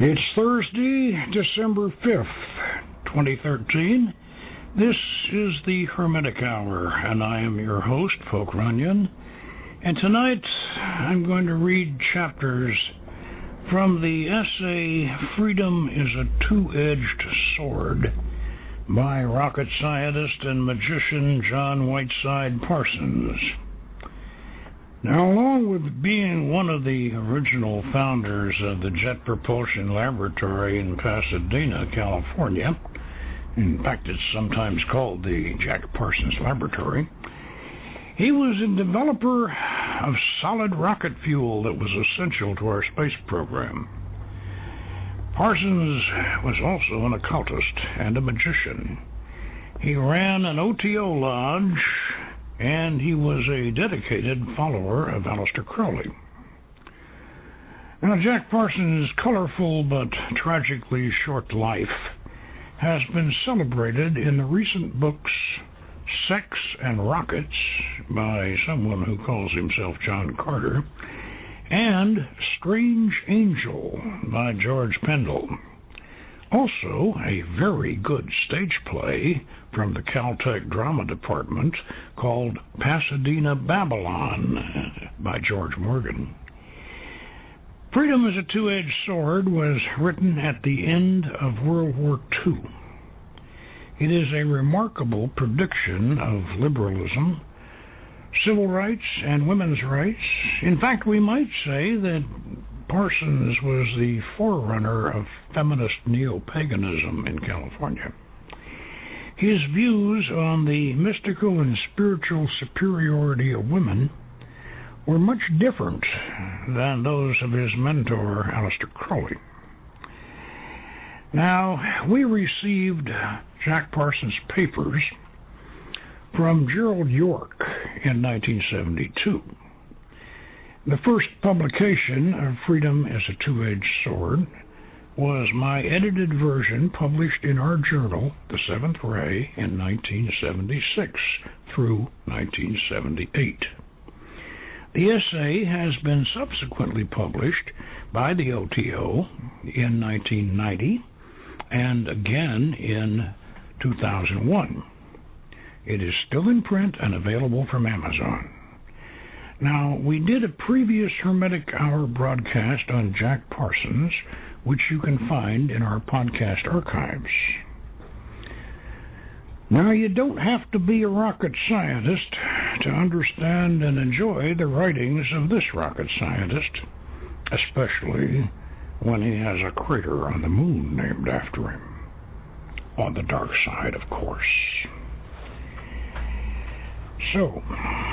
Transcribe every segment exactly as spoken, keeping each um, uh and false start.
It's Thursday, December fifth, twenty thirteen. This is the Hermetic Hour, and I am your host, Folk Runyon. And tonight, I'm going to read chapters from the essay, Freedom is a Two-Edged Sword, by rocket scientist and magician John Whiteside Parsons. Now, along with being one of the original founders of the Jet Propulsion Laboratory in Pasadena, California, in fact, it's sometimes called the Jack Parsons Laboratory, he was a developer of solid rocket fuel that was essential to our space program. Parsons was also an occultist and a magician. He ran an O T O lodge, and he was a dedicated follower of Aleister Crowley. Now, Jack Parsons' colorful but tragically short life has been celebrated in the recent books Sex and Rockets by someone who calls himself John Carter, and Strange Angel by George Pendle. Also, a very good stage play from the Caltech Drama Department called Pasadena Babylon by George Morgan. Freedom is a Two-Edged Sword was written at the end of World War Two. It is a remarkable prediction of liberalism, civil rights, and women's rights. In fact, we might say that Parsons was the forerunner of feminist neo-paganism in California. His views on the mystical and spiritual superiority of women were much different than those of his mentor, Aleister Crowley. Now, we received Jack Parsons' papers from Gerald York in nineteen seventy-two. The first publication of Freedom as a Two-Edged Sword was my edited version published in our journal, The Seventh Ray, in nineteen seventy-six through nineteen seventy-eight. The essay has been subsequently published by the O T O in nineteen ninety and again in two thousand one. It is still in print and available from Amazon. Now, we did a previous Hermetic Hour broadcast on Jack Parsons, which you can find in our podcast archives. Now, you don't have to be a rocket scientist to understand and enjoy the writings of this rocket scientist, especially when he has a crater on the moon named after him. On the dark side, of course. So,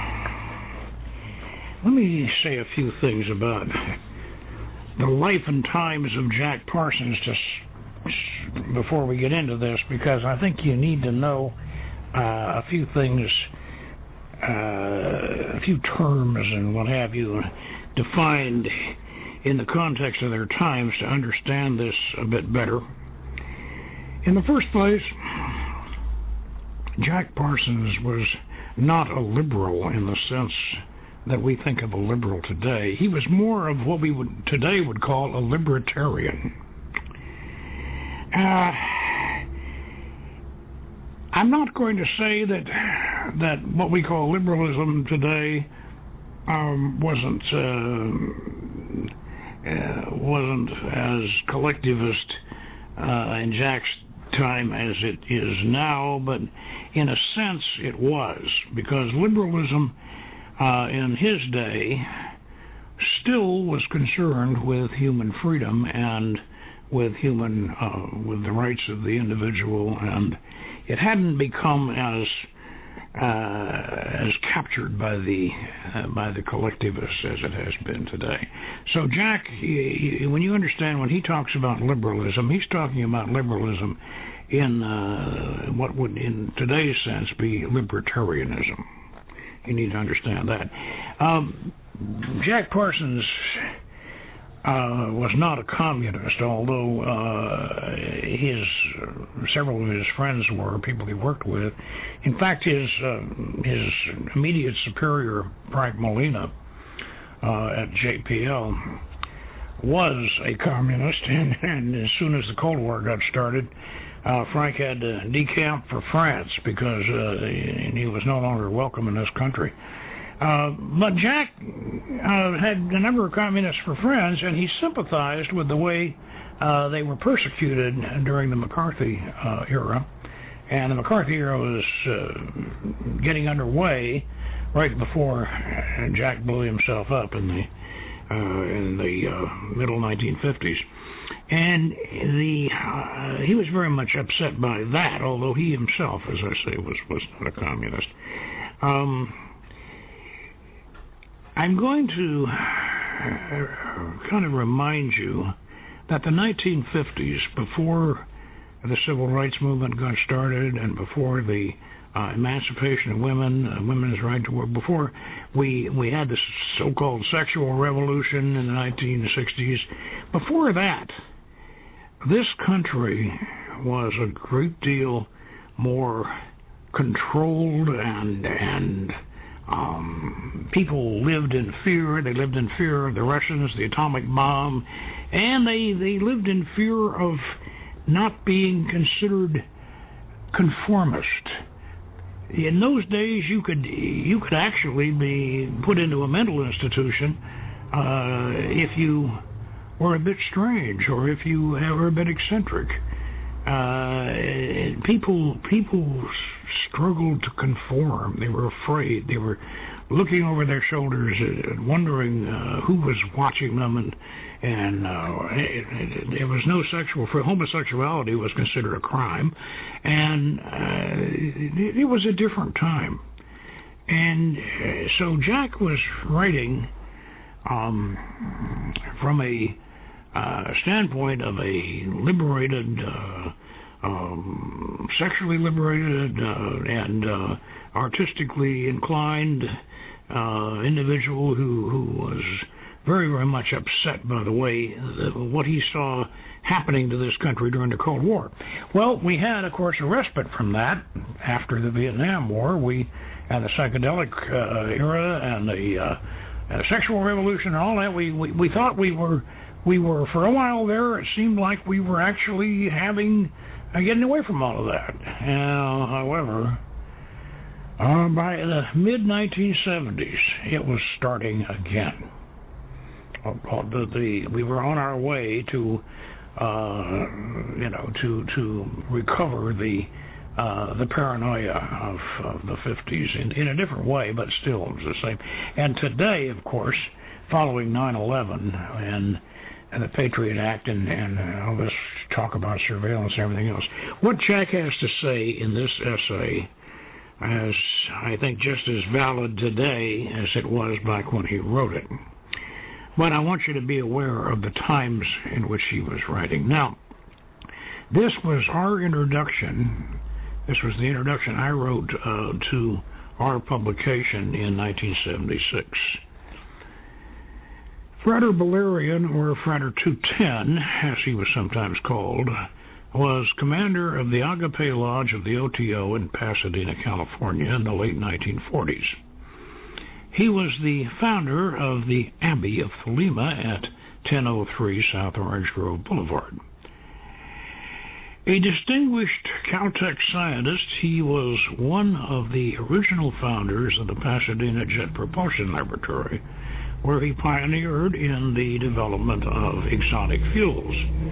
let me say a few things about the life and times of Jack Parsons just before we get into this, because I think you need to know uh, a few things, uh, a few terms and what have you defined in the context of their times to understand this a bit better. In the first place, Jack Parsons was not a liberal in the sense that we think of a liberal today. He was more of what we would today would call a libertarian. Uh, I'm not going to say that that what we call liberalism today um, wasn't uh, uh, wasn't as collectivist uh, in Jack's time as it is now, but in a sense it was, because liberalism uh, in his day still was concerned with human freedom and with human uh, with the rights of the individual, and it hadn't become as uh, as captured by the uh, by the collectivists as it has been today. So Jack, he, he, when you understand when he talks about liberalism, he's talking about liberalism in uh, what would in today's sense be libertarianism. You need to understand that. Um, Jack Parsons uh, was not a communist, although uh, his uh, several of his friends were, people he worked with. In fact, his uh, his immediate superior, Frank Molina, uh, at J P L, was a communist, and, and as soon as the Cold War got started, uh, Frank had to decamp for France because uh, he was no longer welcome in this country. Uh, but Jack uh, had a number of communists for friends, and he sympathized with the way uh, they were persecuted during the McCarthy uh, era. And the McCarthy era was uh, getting underway right before Jack blew himself up in the uh, in the uh, middle nineteen fifties. And the uh, he was very much upset by that, although he himself, as I say, was, was not a communist. Um, I'm going to kind of remind you that the nineteen fifties, before the civil rights movement got started and before the uh, emancipation of women, uh, women's right to work, before we we had this so-called sexual revolution in the nineteen sixties, before that, this country was a great deal more controlled and and Um, people lived in fear. They lived in fear of the Russians, the atomic bomb, and they, they lived in fear of not being considered conformist. In those days, you could you could actually be put into a mental institution uh, if you were a bit strange or if you were a bit eccentric. Uh, people people struggled to conform. They were afraid. They were looking over their shoulders and wondering uh, who was watching them, and and uh, it, it, there was no sexual. For homosexuality was considered a crime, and uh, it, it was a different time. And uh, so Jack was writing um, from a Uh, standpoint of a liberated, uh, um, sexually liberated, uh, and uh, artistically inclined uh, individual who, who was very, very much upset by the way that what he saw happening to this country during the Cold War. Well, we had, of course, a respite from that after the Vietnam War. We had the psychedelic uh, era and the uh, uh, sexual revolution and all that. We, we, we thought we were We were, for a while there, it seemed like we were actually having, uh, getting away from all of that. Uh, however, uh, by the mid nineteen seventies, it was starting again. Uh, the, the, we were on our way to, uh, you know, to to recover the uh, the paranoia of, of the fifties in, in a different way, but still it was the same. And today, of course, following nine eleven and and the Patriot Act and, and all this talk about surveillance and everything else, what Jack has to say in this essay is, I think, just as valid today as it was back when he wrote it. But I want you to be aware of the times in which he was writing. Now, this was our introduction. This was the introduction I wrote uh, to our publication in nineteen seventy-six. Frater Balerian, or Frater two ten, as he was sometimes called, was commander of the Agape Lodge of the O T O in Pasadena, California in the late nineteen forties. He was the founder of the Abbey of Thelema at ten oh three South Orange Grove Boulevard. A distinguished Caltech scientist, he was one of the original founders of the Pasadena Jet Propulsion Laboratory, where he pioneered in the development of exotic fuels.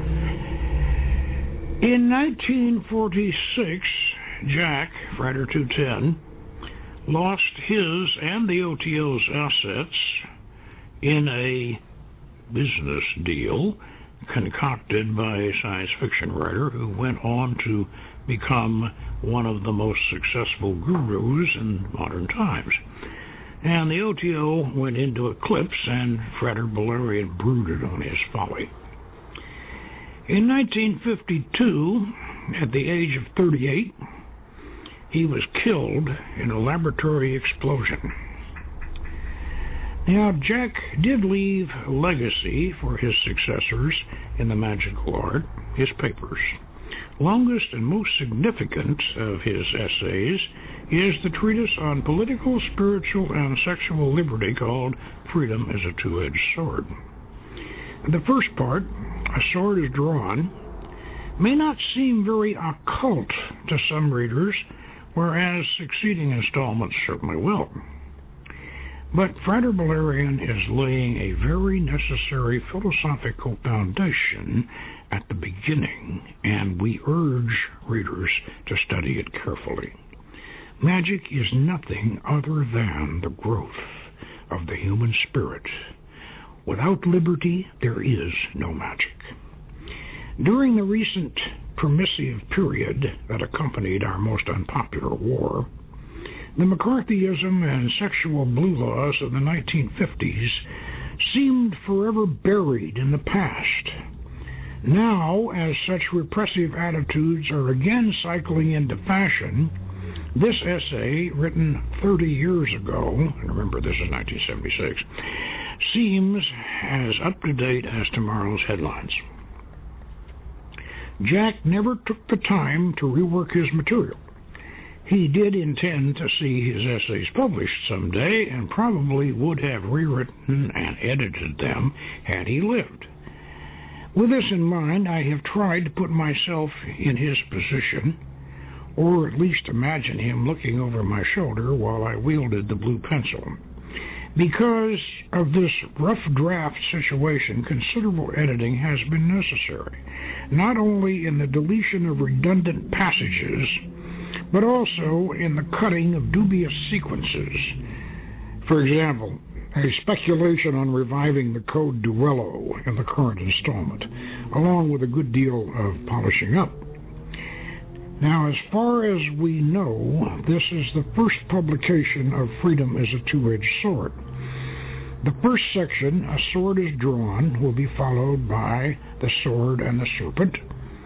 In nineteen forty-six, Jack, Frater two ten, lost his and the O T O's assets in a business deal concocted by a science fiction writer who went on to become one of the most successful gurus in modern times. And the O T O went into eclipse, and Frater Balerian brooded on his folly. In nineteen fifty-two, at the age of thirty-eight, he was killed in a laboratory explosion. Now, Jack did leave a legacy for his successors in the magical art, his papers. Longest and most significant of his essays is the treatise on political, spiritual, and sexual liberty called Freedom is a Two-Edged Sword. The first part, A Sword is Drawn, may not seem very occult to some readers, whereas succeeding installments certainly will. But Frater Bellarian is laying a very necessary philosophical foundation at the beginning, and we urge readers to study it carefully. Magic is nothing other than the growth of the human spirit. Without liberty, there is no magic. During the recent permissive period that accompanied our most unpopular war, the McCarthyism and sexual blue laws of the nineteen fifties seemed forever buried in the past. Now, as such repressive attitudes are again cycling into fashion, this essay, written thirty years ago, and remember this is nineteen seventy-six, seems as up-to-date as tomorrow's headlines. Jack never took the time to rework his material. He did intend to see his essays published someday, and probably would have rewritten and edited them had he lived. With this in mind, I have tried to put myself in his position, or at least imagine him looking over my shoulder while I wielded the blue pencil. Because of this rough draft situation, considerable editing has been necessary, not only in the deletion of redundant passages, but also in the cutting of dubious sequences. For example, a speculation on reviving the Code Duello in the current installment, along with a good deal of polishing up. Now, as far as we know, this is the first publication of Freedom is a Two-Edged Sword. The first section, A Sword is Drawn, will be followed by The Sword and the Serpent,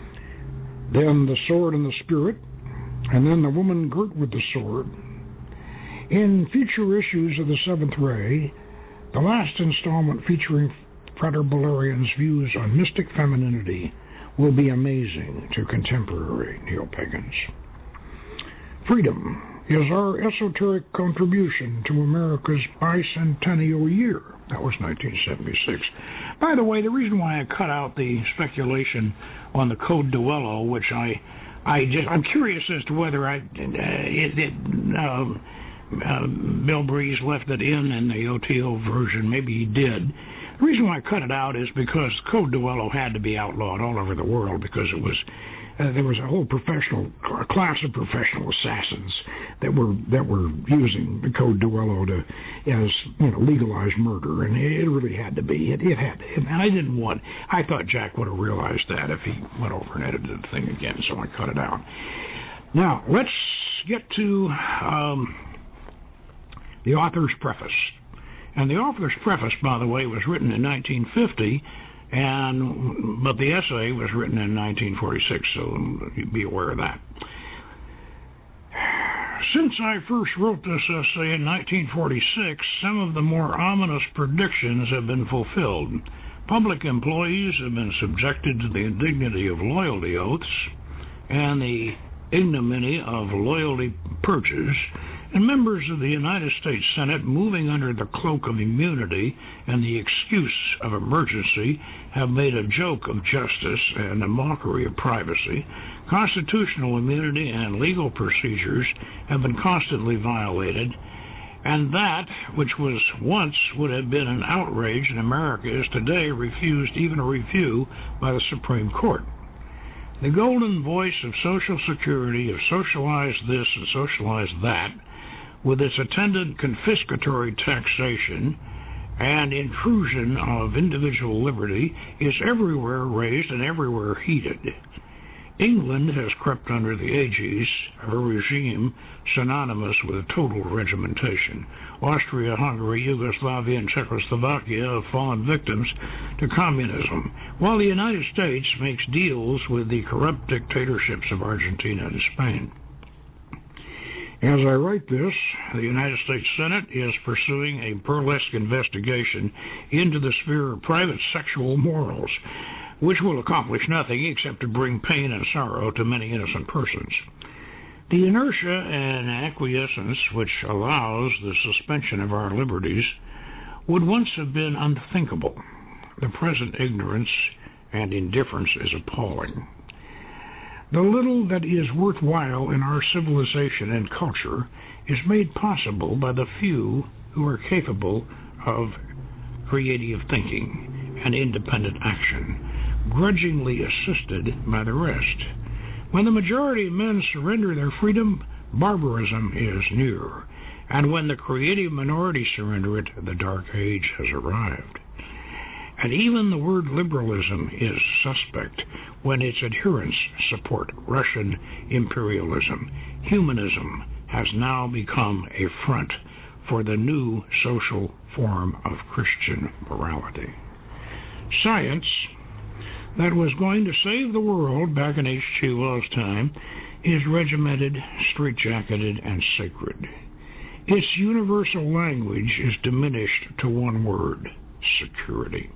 then The Sword and the Spirit, and then The Woman Girt with the Sword. In future issues of the Seventh Ray, the last installment featuring Frater Bellarian's views on mystic femininity will be amazing to contemporary neo-pagans. Freedom is our esoteric contribution to America's bicentennial year. That was nineteen seventy-six. By the way, the reason why I cut out the speculation on the Code Duello, which I, I just, I'm curious as to whether I, uh, it, it um, uh, Bill Breeze left it in in the O T O version. Maybe he did. The reason why I cut it out is because Code Duello had to be outlawed all over the world because it was uh, there was a whole professional a class of professional assassins that were that were using the Code Duello to as you know legalized murder, and it, it really had to be. It, it had, to, and I didn't want. I thought Jack would have realized that if he went over and edited the thing again, so I cut it out. Now let's get to um, the author's preface. And the author's preface, by the way, was written in nineteen fifty, and but the essay was written in nineteen forty-six, so be aware of that. Since I first wrote this essay in nineteen forty-six, some of the more ominous predictions have been fulfilled. Public employees have been subjected to the indignity of loyalty oaths and the ignominy of loyalty purges, and members of the United States Senate, moving under the cloak of immunity and the excuse of emergency, have made a joke of justice and a mockery of privacy. Constitutional immunity and legal procedures have been constantly violated, and that which was once would have been an outrage in America is today refused even a review by the Supreme Court. The golden voice of Social Security, of socialize this and socialize that, with its attendant confiscatory taxation and intrusion of individual liberty, is everywhere raised and everywhere heeded. England has crept under the aegis of a regime synonymous with total regimentation. Austria, Hungary, Yugoslavia, and Czechoslovakia have fallen victims to communism, while the United States makes deals with the corrupt dictatorships of Argentina and Spain. As I write this, the United States Senate is pursuing a burlesque investigation into the sphere of private sexual morals, which will accomplish nothing except to bring pain and sorrow to many innocent persons. The inertia and acquiescence which allows the suspension of our liberties would once have been unthinkable. the present ignorance and indifference is appalling. The little that is worthwhile in our civilization and culture is made possible by the few who are capable of creative thinking and independent action, grudgingly assisted by the rest. When the majority of men surrender their freedom, barbarism is near, and when the creative minority surrender it, the dark age has arrived. And even the word liberalism is suspect when its adherents support Russian imperialism. Humanism has now become a front for the new social form of Christian morality. Science, that was going to save the world back in H G Wells' time, is regimented, straitjacketed, and sacred. Its universal language is diminished to one word: security.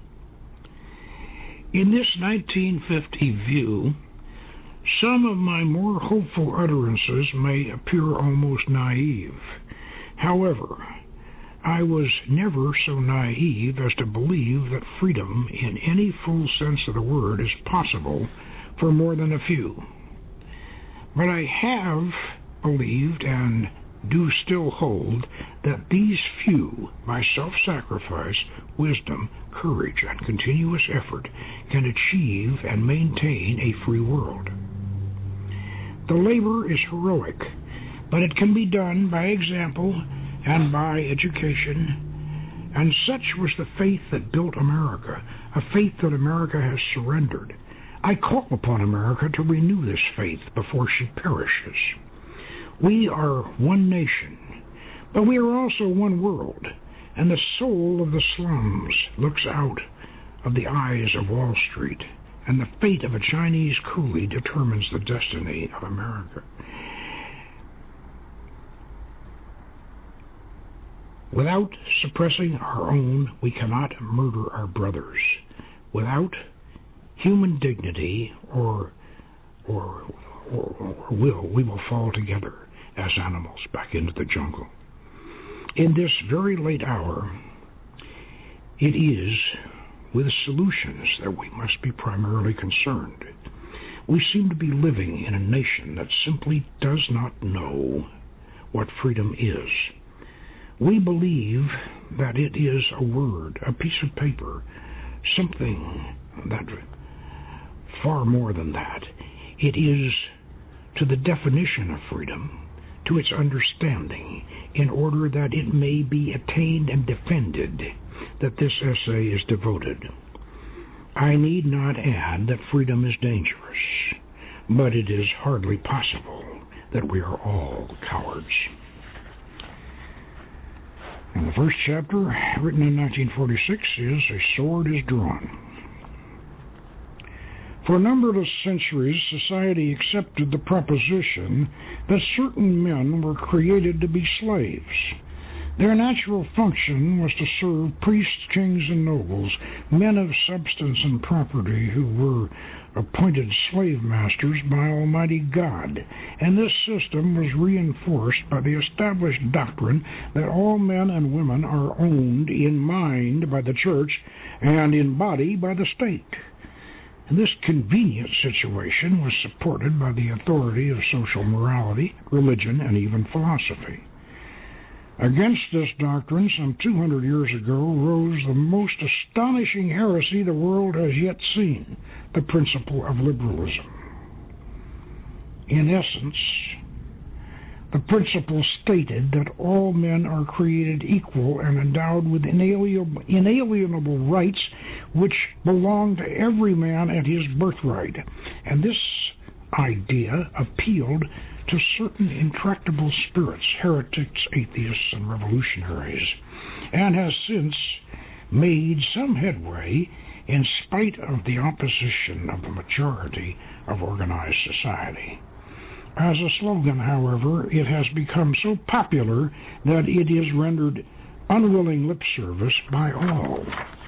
In this nineteen fifty view, some of my more hopeful utterances may appear almost naive. However, I was never so naive as to believe that freedom in any full sense of the word is possible for more than a few. But I have believed and do still hold that these few, by self-sacrifice, wisdom, courage, and continuous effort, can achieve and maintain a free world. The labor is heroic, but it can be done by example and by education, and such was the faith that built America, a faith that America has surrendered. I call upon America to renew this faith before she perishes. We are one nation, but we are also one world, and the soul of the slums looks out of the eyes of Wall Street, and the fate of a Chinese coolie determines the destiny of America. Without suppressing our own, we cannot murder our brothers. Without human dignity or, or, or, or will, we will fall together as animals back into the jungle. In this very late hour, it is with solutions that we must be primarily concerned. We seem to be living in a nation that simply does not know what freedom is. We believe that it is a word, a piece of paper, something that, far more than that, it is to the definition of freedom, to its understanding, in order that it may be attained and defended, that this essay is devoted. I need not add that freedom is dangerous, but it is hardly possible that we are all cowards. And the first chapter, written in nineteen forty-six, is A Sword is Drawn. For numberless centuries, society accepted the proposition that certain men were created to be slaves. Their natural function was to serve priests, kings, and nobles, men of substance and property who were appointed slave masters by Almighty God, and this system was reinforced by the established doctrine that all men and women are owned in mind by the church and in body by the state. And this convenient situation was supported by the authority of social morality, religion, and even philosophy. Against this doctrine, some two hundred years ago, rose the most astonishing heresy the world has yet seen, the principle of liberalism. In essence, the principle stated that all men are created equal and endowed with inalienable, inalienable rights which belong to every man at his birthright, and this idea appealed to certain intractable spirits, heretics, atheists, and revolutionaries, and has since made some headway in spite of the opposition of the majority of organized society. As a slogan, however, it has become so popular that it is rendered unwilling lip service by all.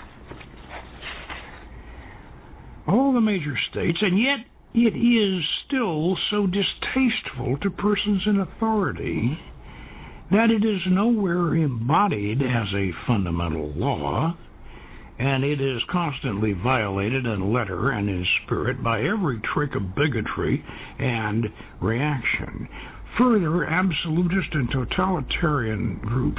All the major states, and yet it is still so distasteful to persons in authority that it is nowhere embodied as a fundamental law, and it is constantly violated in letter and in spirit by every trick of bigotry and reaction. Further, absolutist and totalitarian groups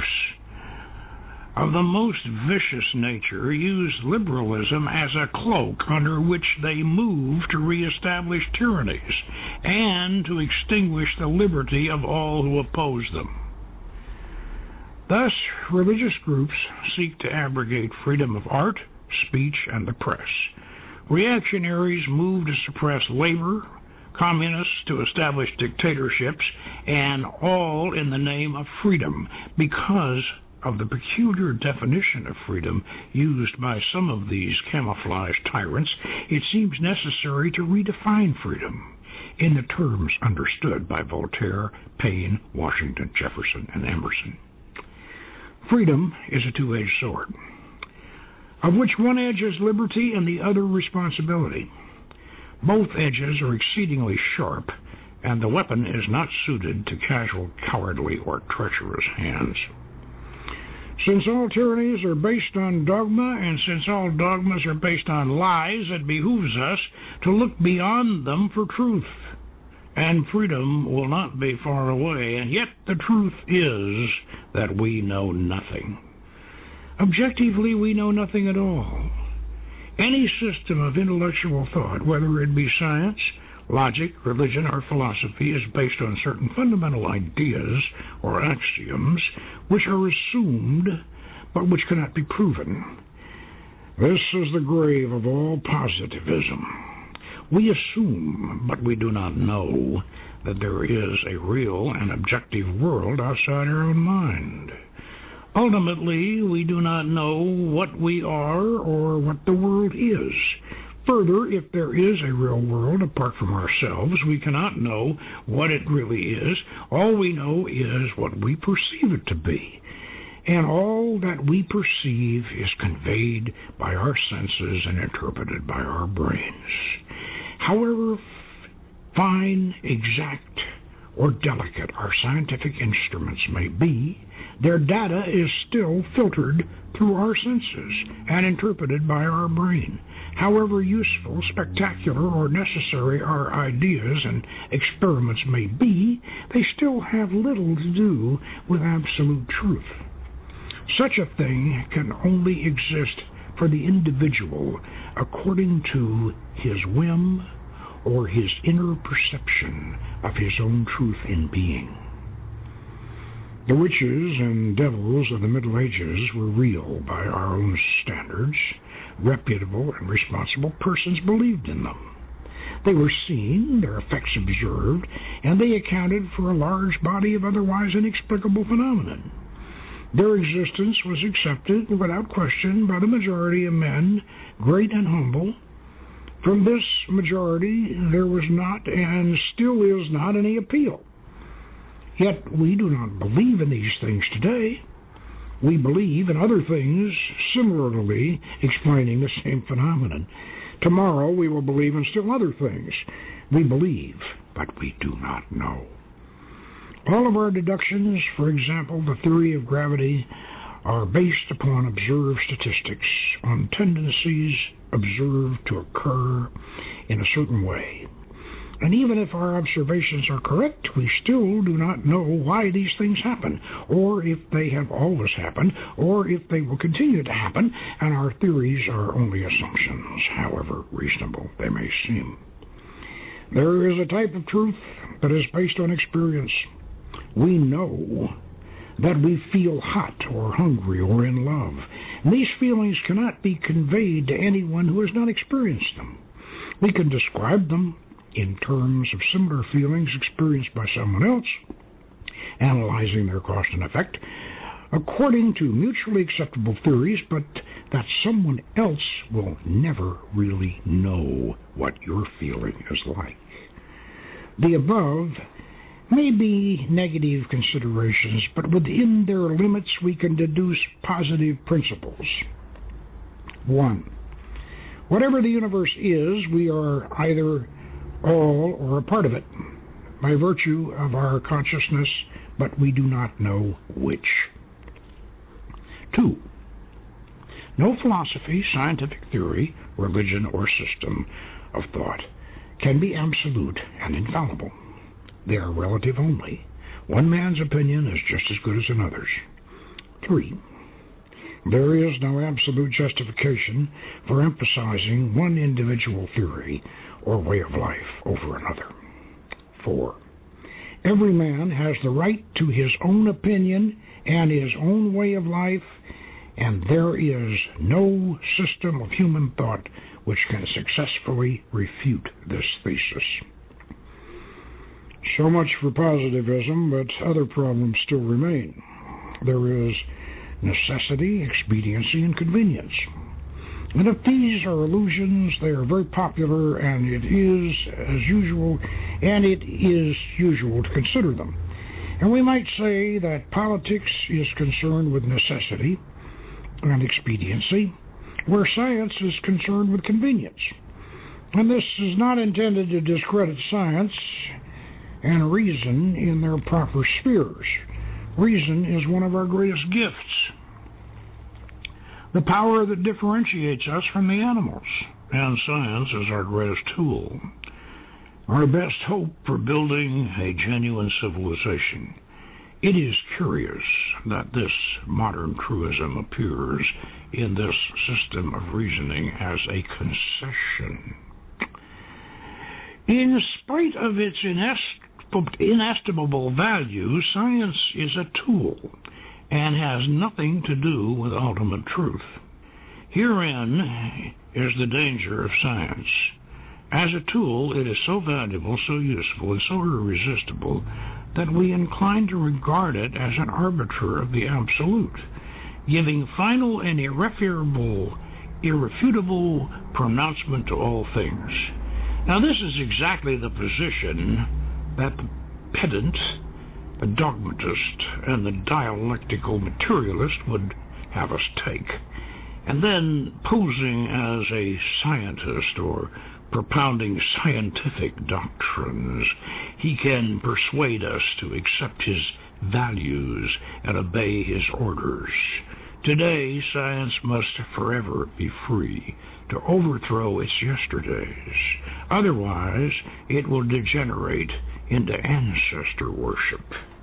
of the most vicious nature use liberalism as a cloak under which they move to reestablish tyrannies and to extinguish the liberty of all who oppose them. Thus, religious groups seek to abrogate freedom of art, speech, and the press. Reactionaries move to suppress labor, communists to establish dictatorships, and all in the name of freedom, because of the peculiar definition of freedom used by some of these camouflaged tyrants. It seems necessary to redefine freedom in the terms understood by Voltaire, Paine, Washington, Jefferson, and Emerson. Freedom is a two-edged sword, of which one edge is liberty and the other responsibility. Both edges are exceedingly sharp, and the weapon is not suited to casual, cowardly, or treacherous hands. Since all tyrannies are based on dogma, and since all dogmas are based on lies, it behooves us to look beyond them for truth. And freedom will not be far away, and yet the truth is that we know nothing. Objectively, we know nothing at all. Any system of intellectual thought, whether it be science, logic, religion, or philosophy, is based on certain fundamental ideas or axioms which are assumed but which cannot be proven. This is the grave of all positivism. We assume, but we do not know, that there is a real and objective world outside our own mind. Ultimately, we do not know what we are or what the world is. Further, if there is a real world apart from ourselves, we cannot know what it really is. All we know is what we perceive it to be. And all that we perceive is conveyed by our senses and interpreted by our brains. However fine, exact, or delicate our scientific instruments may be, their data is still filtered through our senses and interpreted by our brain. However useful, spectacular, or necessary our ideas and experiments may be, they still have little to do with absolute truth. Such a thing can only exist for the individual according to his whim or his inner perception of his own truth in being. The witches and devils of the Middle Ages were real by our own standards. Reputable and responsible persons believed in them. They were seen, their effects observed, and they accounted for a large body of otherwise inexplicable phenomenon. Their existence was accepted without question by the majority of men, great and humble. From this majority there was not, and still is not, any appeal. Yet we do not believe in these things today. We believe in other things similarly explaining the same phenomenon. Tomorrow we will believe in still other things. We believe, but we do not know. All of our deductions, for example, the theory of gravity, are based upon observed statistics, on tendencies observed to occur in a certain way. And even if our observations are correct, we still do not know why these things happen, or if they have always happened, or if they will continue to happen, and our theories are only assumptions, however reasonable they may seem. There is a type of truth that is based on experience. We know that we feel hot or hungry or in love. And these feelings cannot be conveyed to anyone who has not experienced them. We can describe them in terms of similar feelings experienced by someone else, analyzing their cause and effect, according to mutually acceptable theories, but that someone else will never really know what your feeling is like. The above may be negative considerations, but within their limits we can deduce positive principles. One, whatever the universe is, we are either all or a part of it, by virtue of our consciousness, but we do not know which. Two, No philosophy, scientific theory, religion, or system of thought can be absolute and infallible. They are relative only. One man's opinion is just as good as another's. Three, there is no absolute justification for emphasizing one individual theory or way of life over another. Four, every man has the right to his own opinion and his own way of life, and there is no system of human thought which can successfully refute this thesis. So much for positivism, but other problems still remain. There is necessity, expediency, and convenience. And if these are illusions, they are very popular, and it is as usual, and it is usual to consider them. And we might say that politics is concerned with necessity and expediency, where science is concerned with convenience. And this is not intended to discredit science and reason in their proper spheres. Reason is one of our greatest gifts, the power that differentiates us from the animals, and science is our greatest tool, our best hope for building a genuine civilization. It is curious that this modern truism appears in this system of reasoning as a concession. In spite of its inestimable value, science is a tool and has nothing to do with ultimate truth. Herein is the danger of science. As a tool, it is so valuable, so useful, and so irresistible that we incline to regard it as an arbiter of the absolute, giving final and irrefutable, irrefutable pronouncement to all things. Now, this is exactly the position that the pedant, the dogmatist, and the dialectical materialist would have us take. And then, posing as a scientist or propounding scientific doctrines, he can persuade us to accept his values and obey his orders. Today, science must forever be free to overthrow its yesterdays. Otherwise, it will degenerate into ancestor worship.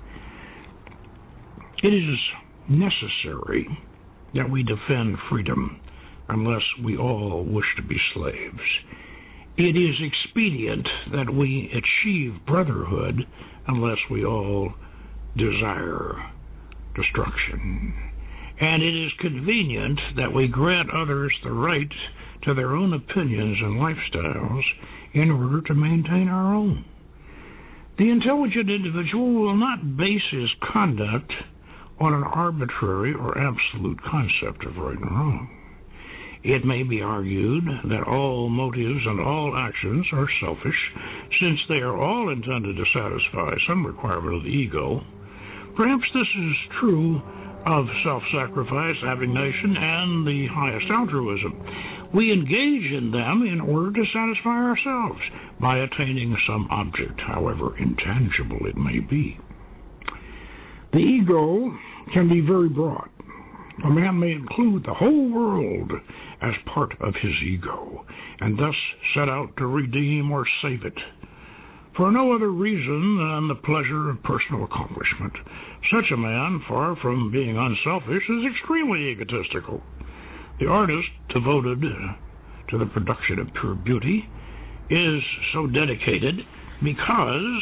It is necessary that we defend freedom unless we all wish to be slaves. It is expedient that we achieve brotherhood unless we all desire destruction. And it is convenient that we grant others the right to their own opinions and lifestyles in order to maintain our own. The intelligent individual will not base his conduct on an arbitrary or absolute concept of right and wrong. It may be argued that all motives and all actions are selfish, since they are all intended to satisfy some requirement of the ego. Perhaps this is true of self-sacrifice, abnegation, and the highest altruism. We engage in them in order to satisfy ourselves by attaining some object, however intangible it may be. The ego can be very broad. A man may include the whole world as part of his ego, and thus set out to redeem or save it, for no other reason than the pleasure of personal accomplishment. Such a man, far from being unselfish, is extremely egotistical. The artist, devoted to the production of pure beauty, is so dedicated because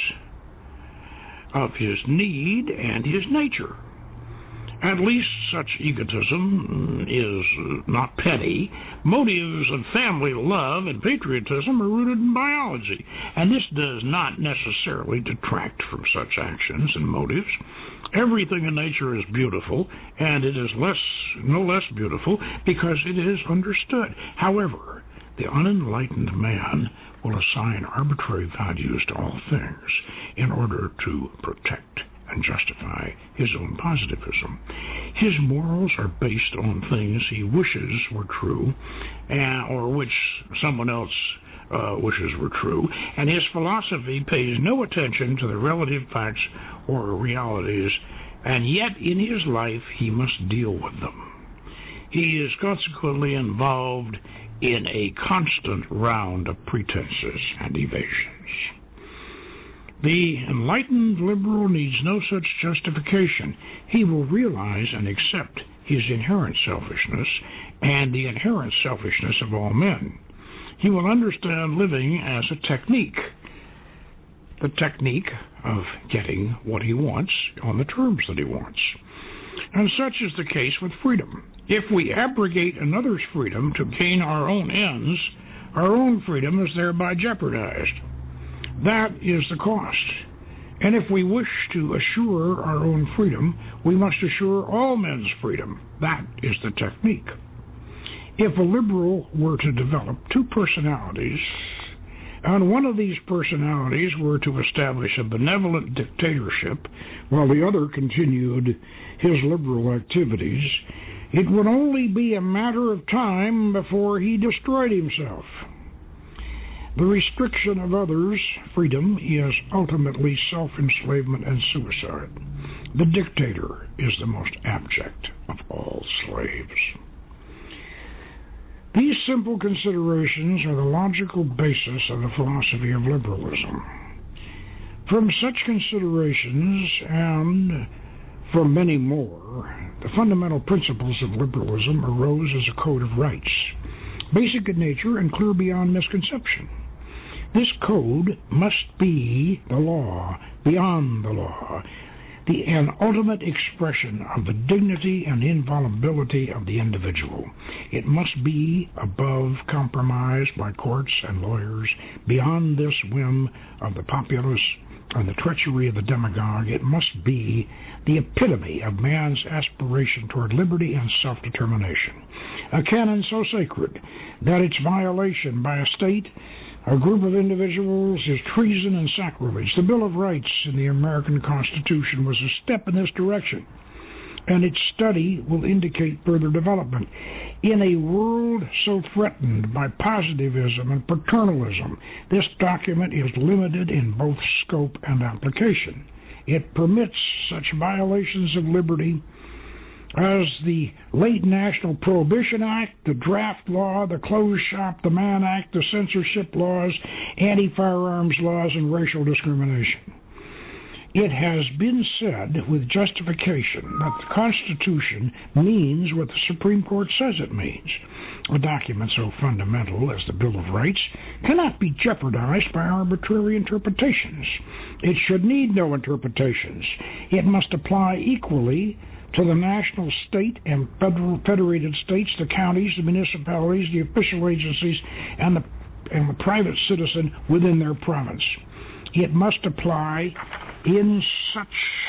of his need and his nature. At least such egotism is not petty. Motives of family love and patriotism are rooted in biology, and this does not necessarily detract from such actions and motives. Everything in nature is beautiful, and it is less, no less beautiful because it is understood. However, the unenlightened man will assign arbitrary values to all things in order to protect and justify his own positivism. His morals are based on things he wishes were true, and, or which someone else uh, wishes were true, and his philosophy pays no attention to the relative facts or realities, and yet in his life he must deal with them. He is consequently involved in a constant round of pretenses and evasions. The enlightened liberal needs no such justification. He will realize and accept his inherent selfishness and the inherent selfishness of all men. He will understand living as a technique, the technique of getting what he wants on the terms that he wants. And such is the case with freedom. If we abrogate another's freedom to gain our own ends, our own freedom is thereby jeopardized. That is the cost. And if we wish to assure our own freedom, we must assure all men's freedom. That is the technique. If a liberal were to develop two personalities, and one of these personalities were to establish a benevolent dictatorship while the other continued his liberal activities, it would only be a matter of time before he destroyed himself. The restriction of others' freedom is ultimately self-enslavement and suicide. The dictator is the most abject of all slaves. These simple considerations are the logical basis of the philosophy of liberalism. From such considerations, and from many more, the fundamental principles of liberalism arose as a code of rights, basic in nature and clear beyond misconception. This code must be the law, beyond the law, the an ultimate expression of the dignity and inviolability of the individual. It must be above compromise by courts and lawyers, beyond this whim of the populace and the treachery of the demagogue. It must be the epitome of man's aspiration toward liberty and self-determination, a canon so sacred that its violation by a state, a group of individuals, is treason and sacrilege. The Bill of Rights in the American Constitution was a step in this direction, and its study will indicate further development. In a world so threatened by positivism and paternalism, this document is limited in both scope and application. It permits such violations of liberty as the late National Prohibition Act, the Draft Law, the Closed Shop, the Mann Act, the censorship laws, anti-firearms laws, and racial discrimination. It has been said with justification that the Constitution means what the Supreme Court says it means. A document so fundamental as the Bill of Rights cannot be jeopardized by arbitrary interpretations. It should need no interpretations. It must apply equally to the national, state, and federal federated states, the counties, the municipalities, the official agencies, and the, and the private citizen within their province. It must apply in such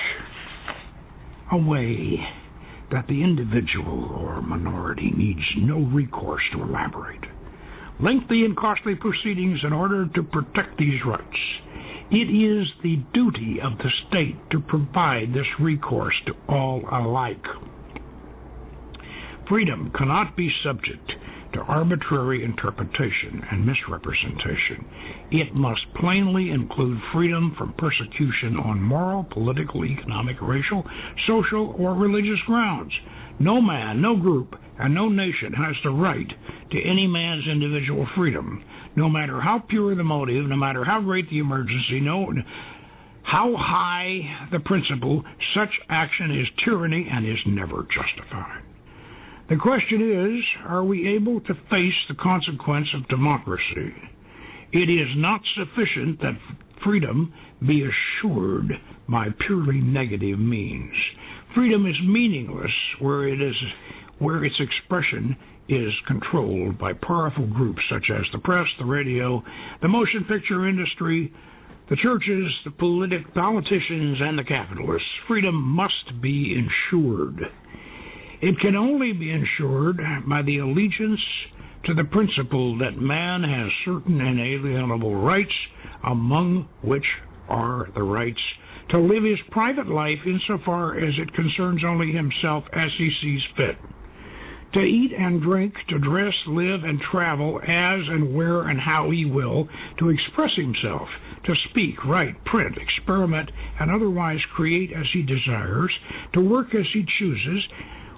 a way that the individual or minority needs no recourse to elaborate lengthy and costly proceedings in order to protect these rights. It is the duty of the state to provide this recourse to all alike. Freedom cannot be subject to arbitrary interpretation and misrepresentation. It must plainly include freedom from persecution on moral, political, economic, racial, social, or religious grounds. No man, no group, and no nation has the right to any man's individual freedom, no matter how pure the motive, no matter how great the emergency, no how high the principle. Such action is tyranny and is never justified. The question is, are we able to face the consequence of democracy? It is not sufficient that freedom be assured by purely negative means. Freedom is meaningless where it is, where its expression is controlled by powerful groups such as the press, the radio, the motion picture industry, the churches, the politi- politicians, and the capitalists. Freedom must be ensured. It can only be ensured by the allegiance to the principle that man has certain inalienable rights, among which are the rights to live his private life insofar as it concerns only himself as he sees fit, to eat and drink, to dress, live, and travel as and where and how he will, to express himself, to speak, write, print, experiment, and otherwise create as he desires, to work as he chooses,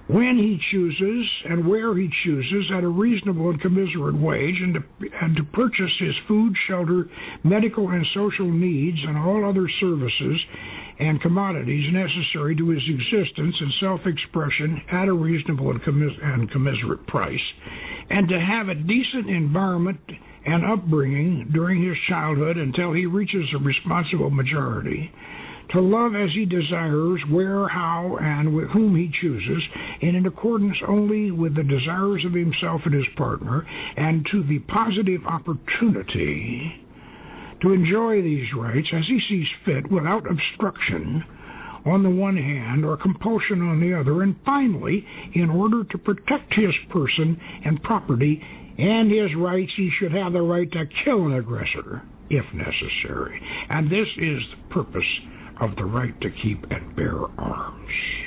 when he chooses and where he chooses at a reasonable and commiserate wage, and to, and to purchase his food, shelter, medical and social needs, and all other services and commodities necessary to his existence and self-expression at a reasonable and, commis- and commiserate price, and to have a decent environment and upbringing during his childhood until he reaches a responsible majority, to love as he desires, where, how, and with whom he chooses, and in accordance only with the desires of himself and his partner, and to the positive opportunity to enjoy these rights as he sees fit without obstruction on the one hand or compulsion on the other, and finally, in order to protect his person and property and his rights, he should have the right to kill an aggressor if necessary. And this is the purpose of the right to keep and bear arms.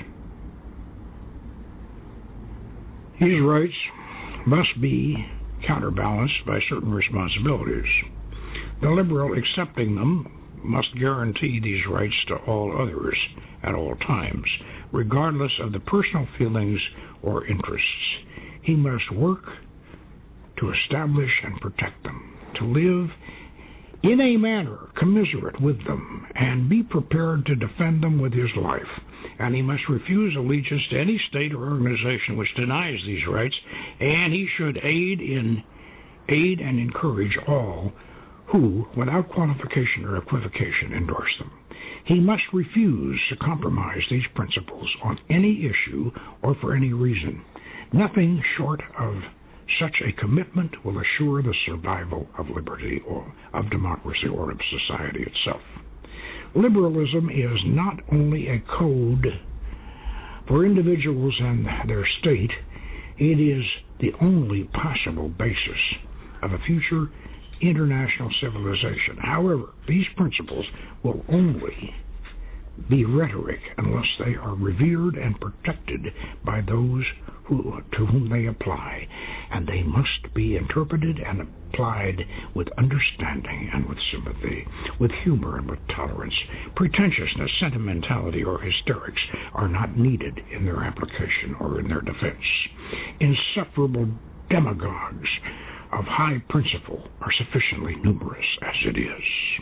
These rights must be counterbalanced by certain responsibilities. The liberal accepting them must guarantee these rights to all others at all times, regardless of the personal feelings or interests. He must work to establish and protect them, to live in a manner commiserate with them, and be prepared to defend them with his life. And he must refuse allegiance to any state or organization which denies these rights, and he should aid in aid and encourage all who, without qualification or equivocation, endorse them. He must refuse to compromise these principles on any issue or for any reason. Nothing short of such a commitment will assure the survival of liberty or of democracy or of society itself. Liberalism is not only a code for individuals and their state, it is the only possible basis of a future international civilization. However, these principles will only be rhetoric unless they are revered and protected by those who, to whom they apply, and they must be interpreted and applied with understanding and with sympathy, with humor and with tolerance. Pretentiousness, sentimentality, or hysterics are not needed in their application or in their defense. Insufferable demagogues of high principle are sufficiently numerous as it is.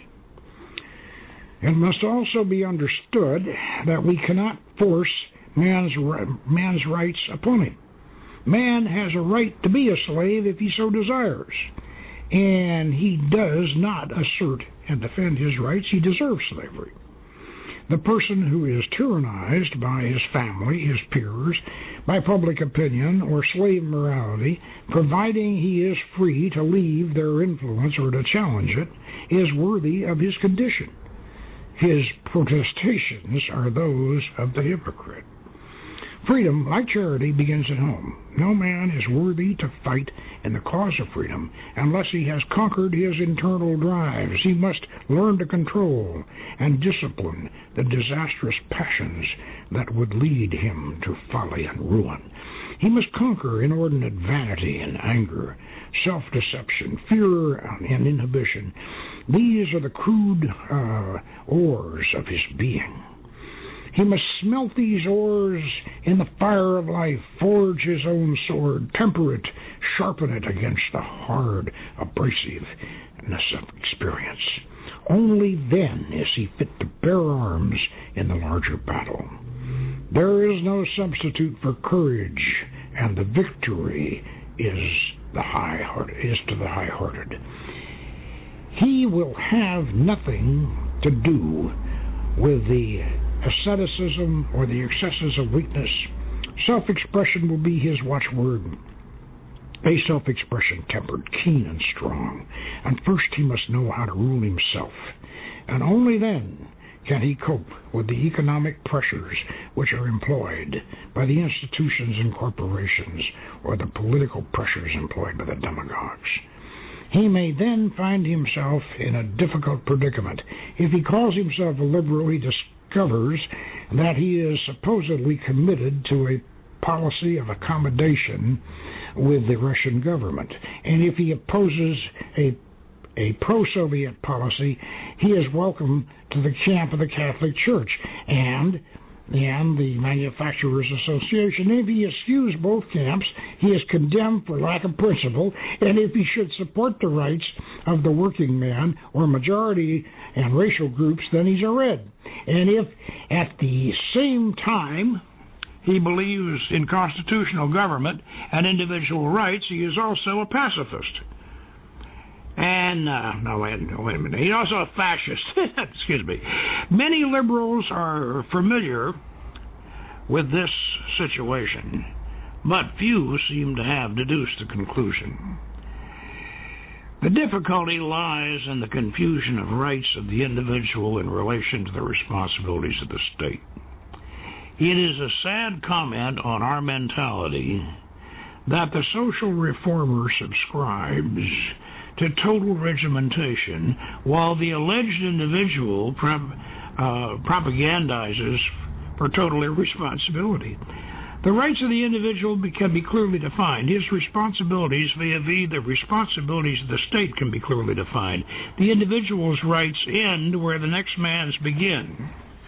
It must also be understood that we cannot force man's, man's rights upon him. Man has a right to be a slave if he so desires, and he does not assert and defend his rights. He deserves slavery. The person who is tyrannized by his family, his peers, by public opinion, or slave morality, providing he is free to leave their influence or to challenge it, is worthy of his condition. His protestations are those of the hypocrite. Freedom, like charity, begins at home. No man is worthy to fight in the cause of freedom unless he has conquered his internal drives. He must learn to control and discipline the disastrous passions that would lead him to folly and ruin. He must conquer inordinate vanity and anger, self-deception, fear and inhibition. These are the crude uh, ores of his being. He must smelt these ores in the fire of life, forge his own sword, temper it, sharpen it against the hard abrasiveness of experience. Only then is he fit to bear arms in the larger battle. There is no substitute for courage, and the victory is the high-hearted, is to the high-hearted. He will have nothing to do with the asceticism or the excesses of weakness. Self-expression will be his watchword. A self-expression tempered, keen, and strong. And first he must know how to rule himself. And only then can he cope with the economic pressures which are employed by the institutions and corporations, or the political pressures employed by the demagogues. He may then find himself in a difficult predicament. If he calls himself a liberal, he discovers that he is supposedly committed to a policy of accommodation with the Russian government. And if he opposes a a pro-Soviet policy, he is welcome to the camp of the Catholic Church. And and the Manufacturers Association. If he eschews both camps, he is condemned for lack of principle, and if he should support the rights of the working man or majority and racial groups, then he's a red. And if at the same time he believes in constitutional government and individual rights, he is also a pacifist. And, uh, no, wait, wait a minute, he's also a fascist. Excuse me. Many liberals are familiar with this situation, but few seem to have deduced the conclusion. The difficulty lies in the confusion of rights of the individual in relation to the responsibilities of the state. It is a sad comment on our mentality that the social reformer subscribes to total regimentation, while the alleged individual prop, uh, propagandizes for total irresponsibility. The rights of the individual can be clearly defined. His responsibilities vis-a-vis the responsibilities of the state can be clearly defined. The individual's rights end where the next man's begin.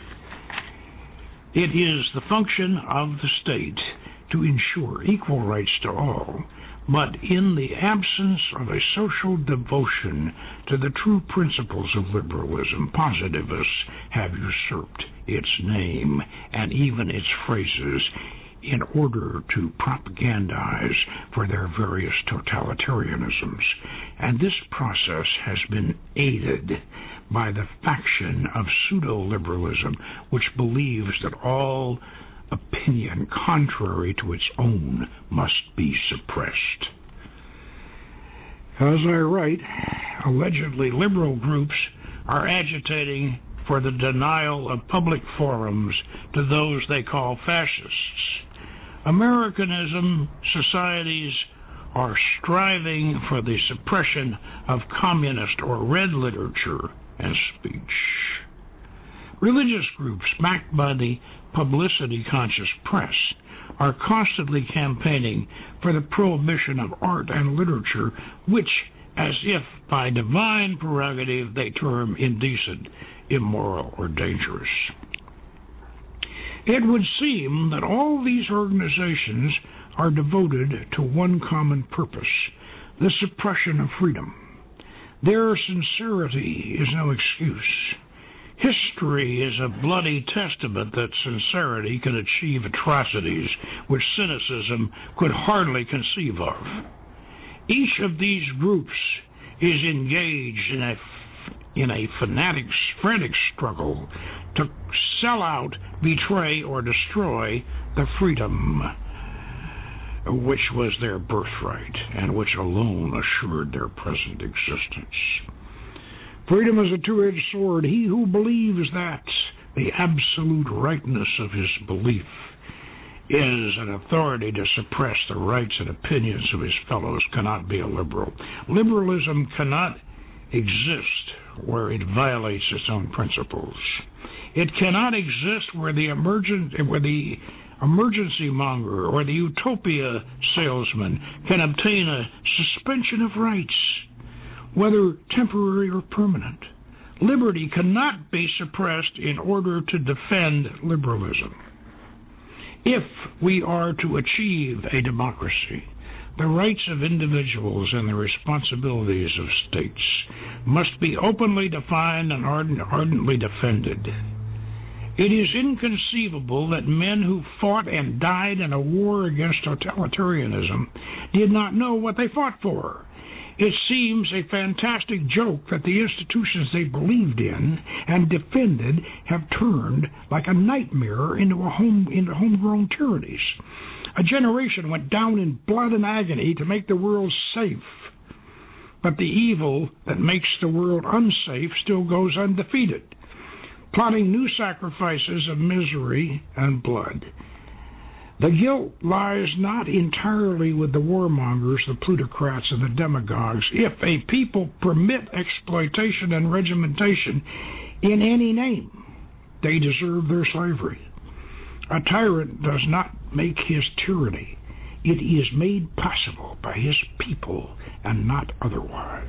It is the function of the state to ensure equal rights to all, but in the absence of a social devotion to the true principles of liberalism, positivists have usurped its name and even its phrases in order to propagandize for their various totalitarianisms. And this process has been aided by the faction of pseudo-liberalism, which believes that all opinion contrary to its own must be suppressed. As I write, allegedly liberal groups are agitating for the denial of public forums to those they call fascists. Americanism societies are striving for the suppression of communist or red literature and speech. Religious groups, backed by the publicity-conscious press, are constantly campaigning for the prohibition of art and literature, which, as if by divine prerogative, they term indecent, immoral, or dangerous. It would seem that all these organizations are devoted to one common purpose, the suppression of freedom. Their sincerity is no excuse. History is a bloody testament that sincerity can achieve atrocities which cynicism could hardly conceive of. Each of these groups is engaged in a, in a fanatic, frantic struggle to sell out, betray, or destroy the freedom which was their birthright and which alone assured their present existence. Freedom is a two-edged sword. He who believes that the absolute rightness of his belief is an authority to suppress the rights and opinions of his fellows cannot be a liberal. Liberalism cannot exist where it violates its own principles. It cannot exist where the emergent, where the emergency monger or the utopia salesman can obtain a suspension of rights, whether temporary or permanent. Liberty cannot be suppressed in order to defend liberalism. If we are to achieve a democracy, the rights of individuals and the responsibilities of states must be openly defined and ardently defended. It is inconceivable that men who fought and died in a war against totalitarianism did not know what they fought for. It seems a fantastic joke that the institutions they believed in and defended have turned like a nightmare into a home into homegrown tyrannies. A generation went down in blood and agony to make the world safe, but the evil that makes the world unsafe still goes undefeated, plotting new sacrifices of misery and blood. The guilt lies not entirely with the warmongers, the plutocrats, and the demagogues. If a people permit exploitation and regimentation in any name, they deserve their slavery. A tyrant does not make his tyranny. It is made possible by his people and not otherwise.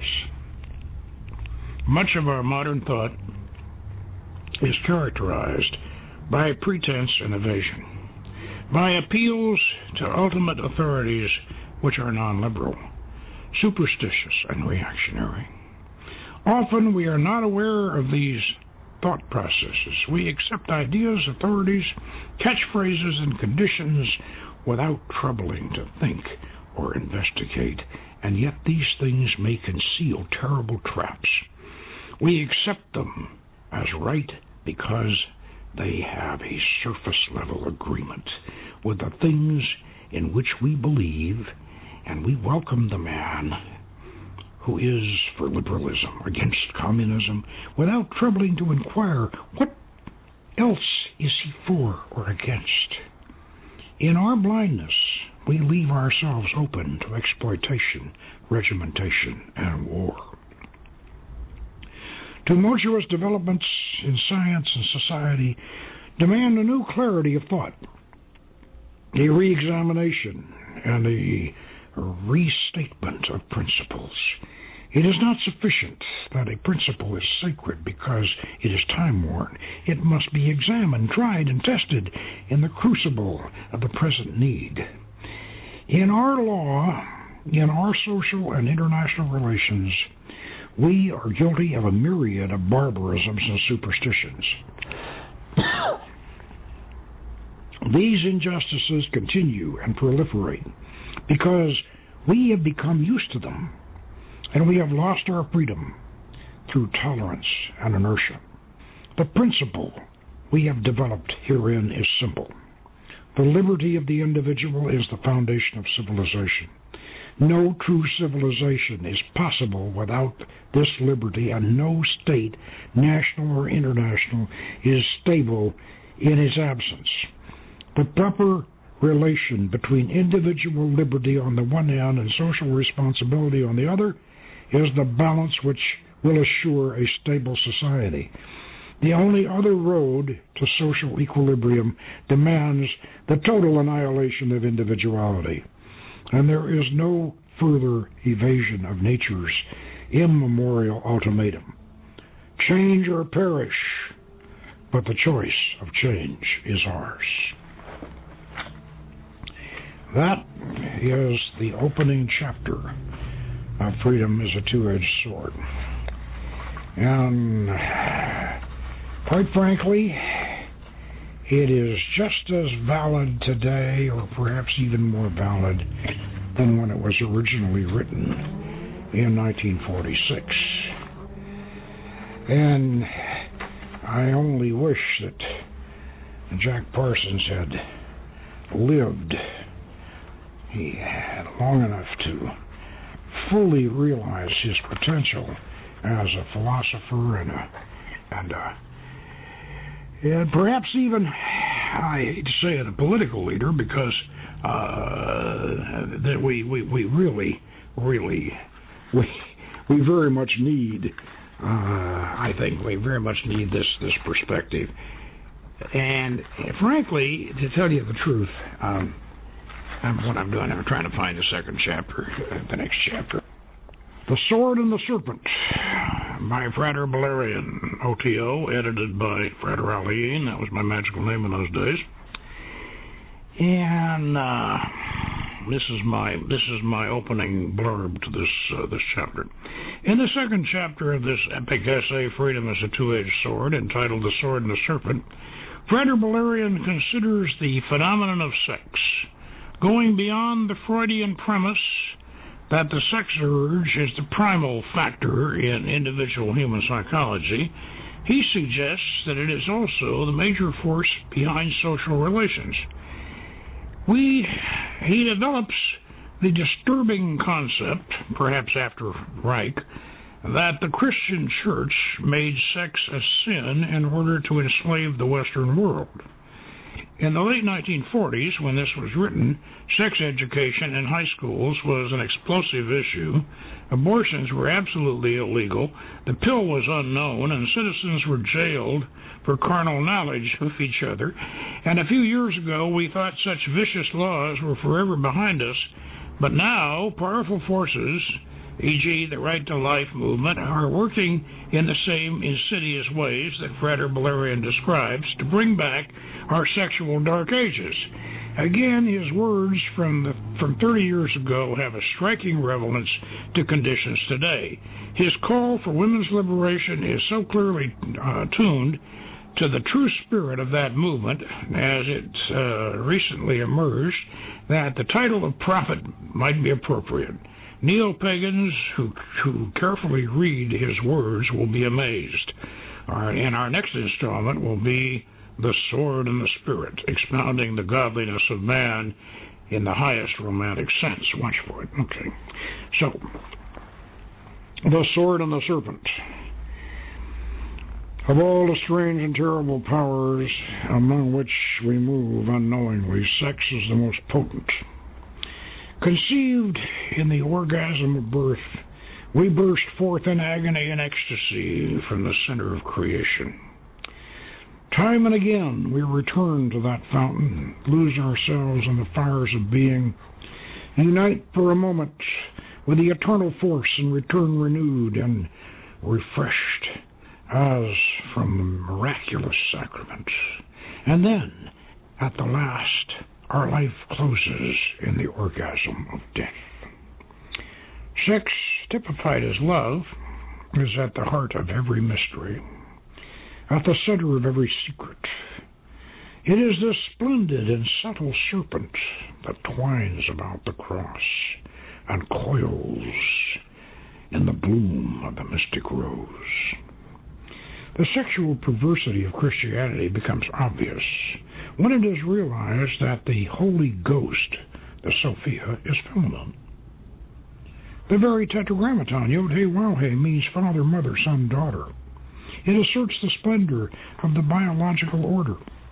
Much of our modern thought is characterized by pretense and evasion, by appeals to ultimate authorities which are non-liberal, superstitious, and reactionary. Often we are not aware of these thought processes. We accept ideas, authorities, catchphrases, and conditions without troubling to think or investigate, and yet these things may conceal terrible traps. We accept them as right because they have a surface-level agreement with the things in which we believe, and we welcome the man who is for liberalism, against communism, without troubling to inquire what else is he for or against. In our blindness, we leave ourselves open to exploitation, regimentation, and war. Tumultuous developments in science and society demand a new clarity of thought, a re-examination, and a restatement of principles. It is not sufficient that a principle is sacred because it is time-worn. It must be examined, tried, and tested in the crucible of the present need. In our law, in our social and international relations, we are guilty of a myriad of barbarisms and superstitions. These injustices continue and proliferate because we have become used to them, and we have lost our freedom through tolerance and inertia. The principle we have developed herein is simple. The liberty of the individual is the foundation of civilization. No true civilization is possible without this liberty, and no state, national or international, is stable in its absence. The proper relation between individual liberty on the one hand and social responsibility on the other is the balance which will assure a stable society. The only other road to social equilibrium demands the total annihilation of individuality, and there is no further evasion of nature's immemorial ultimatum. Change or perish, but the choice of change is ours. That is the opening chapter of Freedom is a Two-Edged Sword. And quite frankly, it is just as valid today, or perhaps even more valid, than when it was originally written in nineteen forty-six. And I only wish that Jack Parsons had lived he had long enough to fully realize his potential as a philosopher and a and a and perhaps even, I hate to say it, a political leader, because uh, that we, we, we really, really, we we very much need, uh, I think we very much need this, this perspective. And frankly, to tell you the truth, um, what I'm doing, I'm trying to find the second chapter, the next chapter. The Sword and the Serpent by Frater Beleriand, O T O, edited by Frater Aliyin. That was my magical name in those days. And uh, this is my this is my opening blurb to this uh, this chapter. In the second chapter of this epic essay, Freedom is a Two-Edged Sword, entitled The Sword and the Serpent, Frater Beleriand considers the phenomenon of sex, going beyond the Freudian premise that the sex urge is the primal factor in individual human psychology. He suggests that it is also the major force behind social relations. We, he develops the disturbing concept, perhaps after Reich, that the Christian church made sex a sin in order to enslave the Western world. In the late nineteen forties, when this was written, sex education in high schools was an explosive issue. Abortions were absolutely illegal. The pill was unknown, and citizens were jailed for carnal knowledge of each other. And a few years ago, we thought such vicious laws were forever behind us. But now, powerful forces for example the Right to Life movement, are working in the same insidious ways that Frater Balerian describes to bring back our sexual dark ages. Again, his words from the, from thirty years ago have a striking relevance to conditions today. His call for women's liberation is so clearly uh, tuned to the true spirit of that movement, as it uh, recently emerged, that the title of prophet might be appropriate. Neo-pagans who, who carefully read his words will be amazed. Our, and our next installment will be The Sword and the Spirit, expounding the godliness of man in the highest romantic sense. Watch for it. Okay. So, The Sword and the Serpent. Of all the strange and terrible powers among which we move unknowingly, sex is the most potent. Conceived in the orgasm of birth, we burst forth in agony and ecstasy from the center of creation. Time and again we return to that fountain, lose ourselves in the fires of being, unite for a moment with the eternal force, and return renewed and refreshed as from the miraculous sacrament. And then, at the last, our life closes in the orgasm of death. Sex, typified as love, is at the heart of every mystery, at the center of every secret. It is this splendid and subtle serpent that twines about the cross and coils in the bloom of the mystic rose. The sexual perversity of Christianity becomes obvious when it is realized that the Holy Ghost, the Sophia, is feminine. The very Tetragrammaton, Yod-He-Waw-He, means father, mother, son, daughter. It asserts the splendor of the biological order.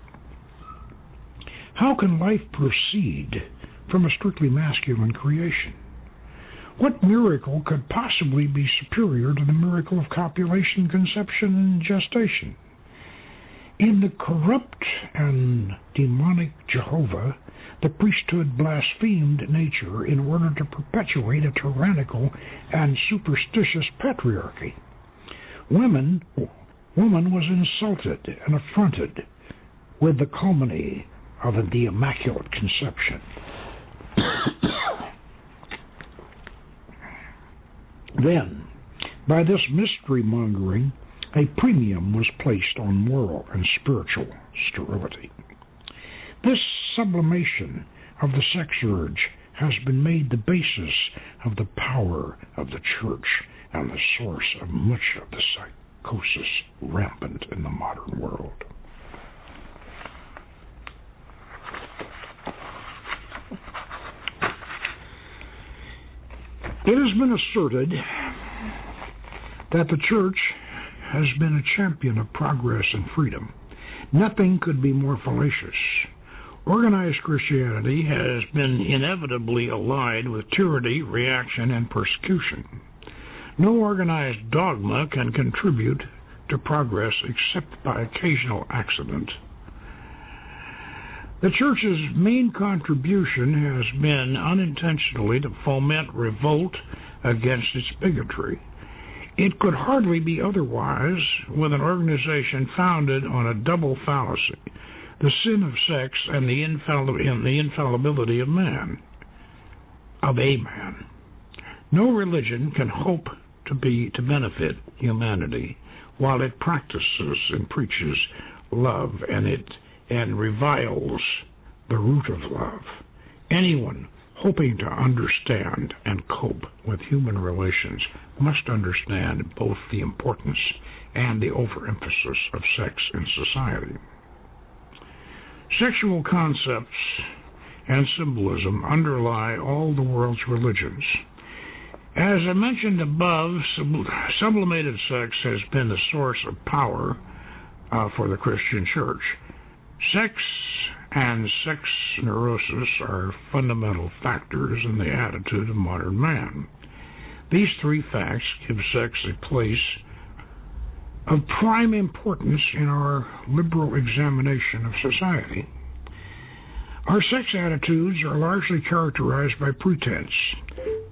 How can life proceed from a strictly masculine creation? What miracle could possibly be superior to the miracle of copulation, conception, and gestation? In the corrupt and demonic Jehovah, the priesthood blasphemed nature in order to perpetuate a tyrannical and superstitious patriarchy. Women, woman was insulted and affronted with the calumny of the Immaculate Conception. Then, by this mystery-mongering, a premium was placed on moral and spiritual sterility. This sublimation of the sex urge has been made the basis of the power of the church and the source of much of the psychosis rampant in the modern world. It has been asserted that the church has been a champion of progress and freedom. Nothing could be more fallacious. Organized Christianity has been inevitably allied with tyranny, reaction, and persecution. No organized dogma can contribute to progress except by occasional accident. The Church's main contribution has been unintentionally to foment revolt against its bigotry. It could hardly be otherwise with an organization founded on a double fallacy, the sin of sex and the, infalli- and the infallibility of man, of a man. No religion can hope to be to benefit humanity while it practices and preaches love and it and reviles the root of love. Anyone hoping to understand and cope with human relations must understand both the importance and the overemphasis of sex in society. Sexual concepts and symbolism underlie all the world's religions. As I mentioned above, sublimated sex has been the source of power uh, for the Christian Church. Sex and sex neurosis are fundamental factors in the attitude of modern man. These three facts give sex a place of prime importance in our liberal examination of society. Our sex attitudes are largely characterized by pretense.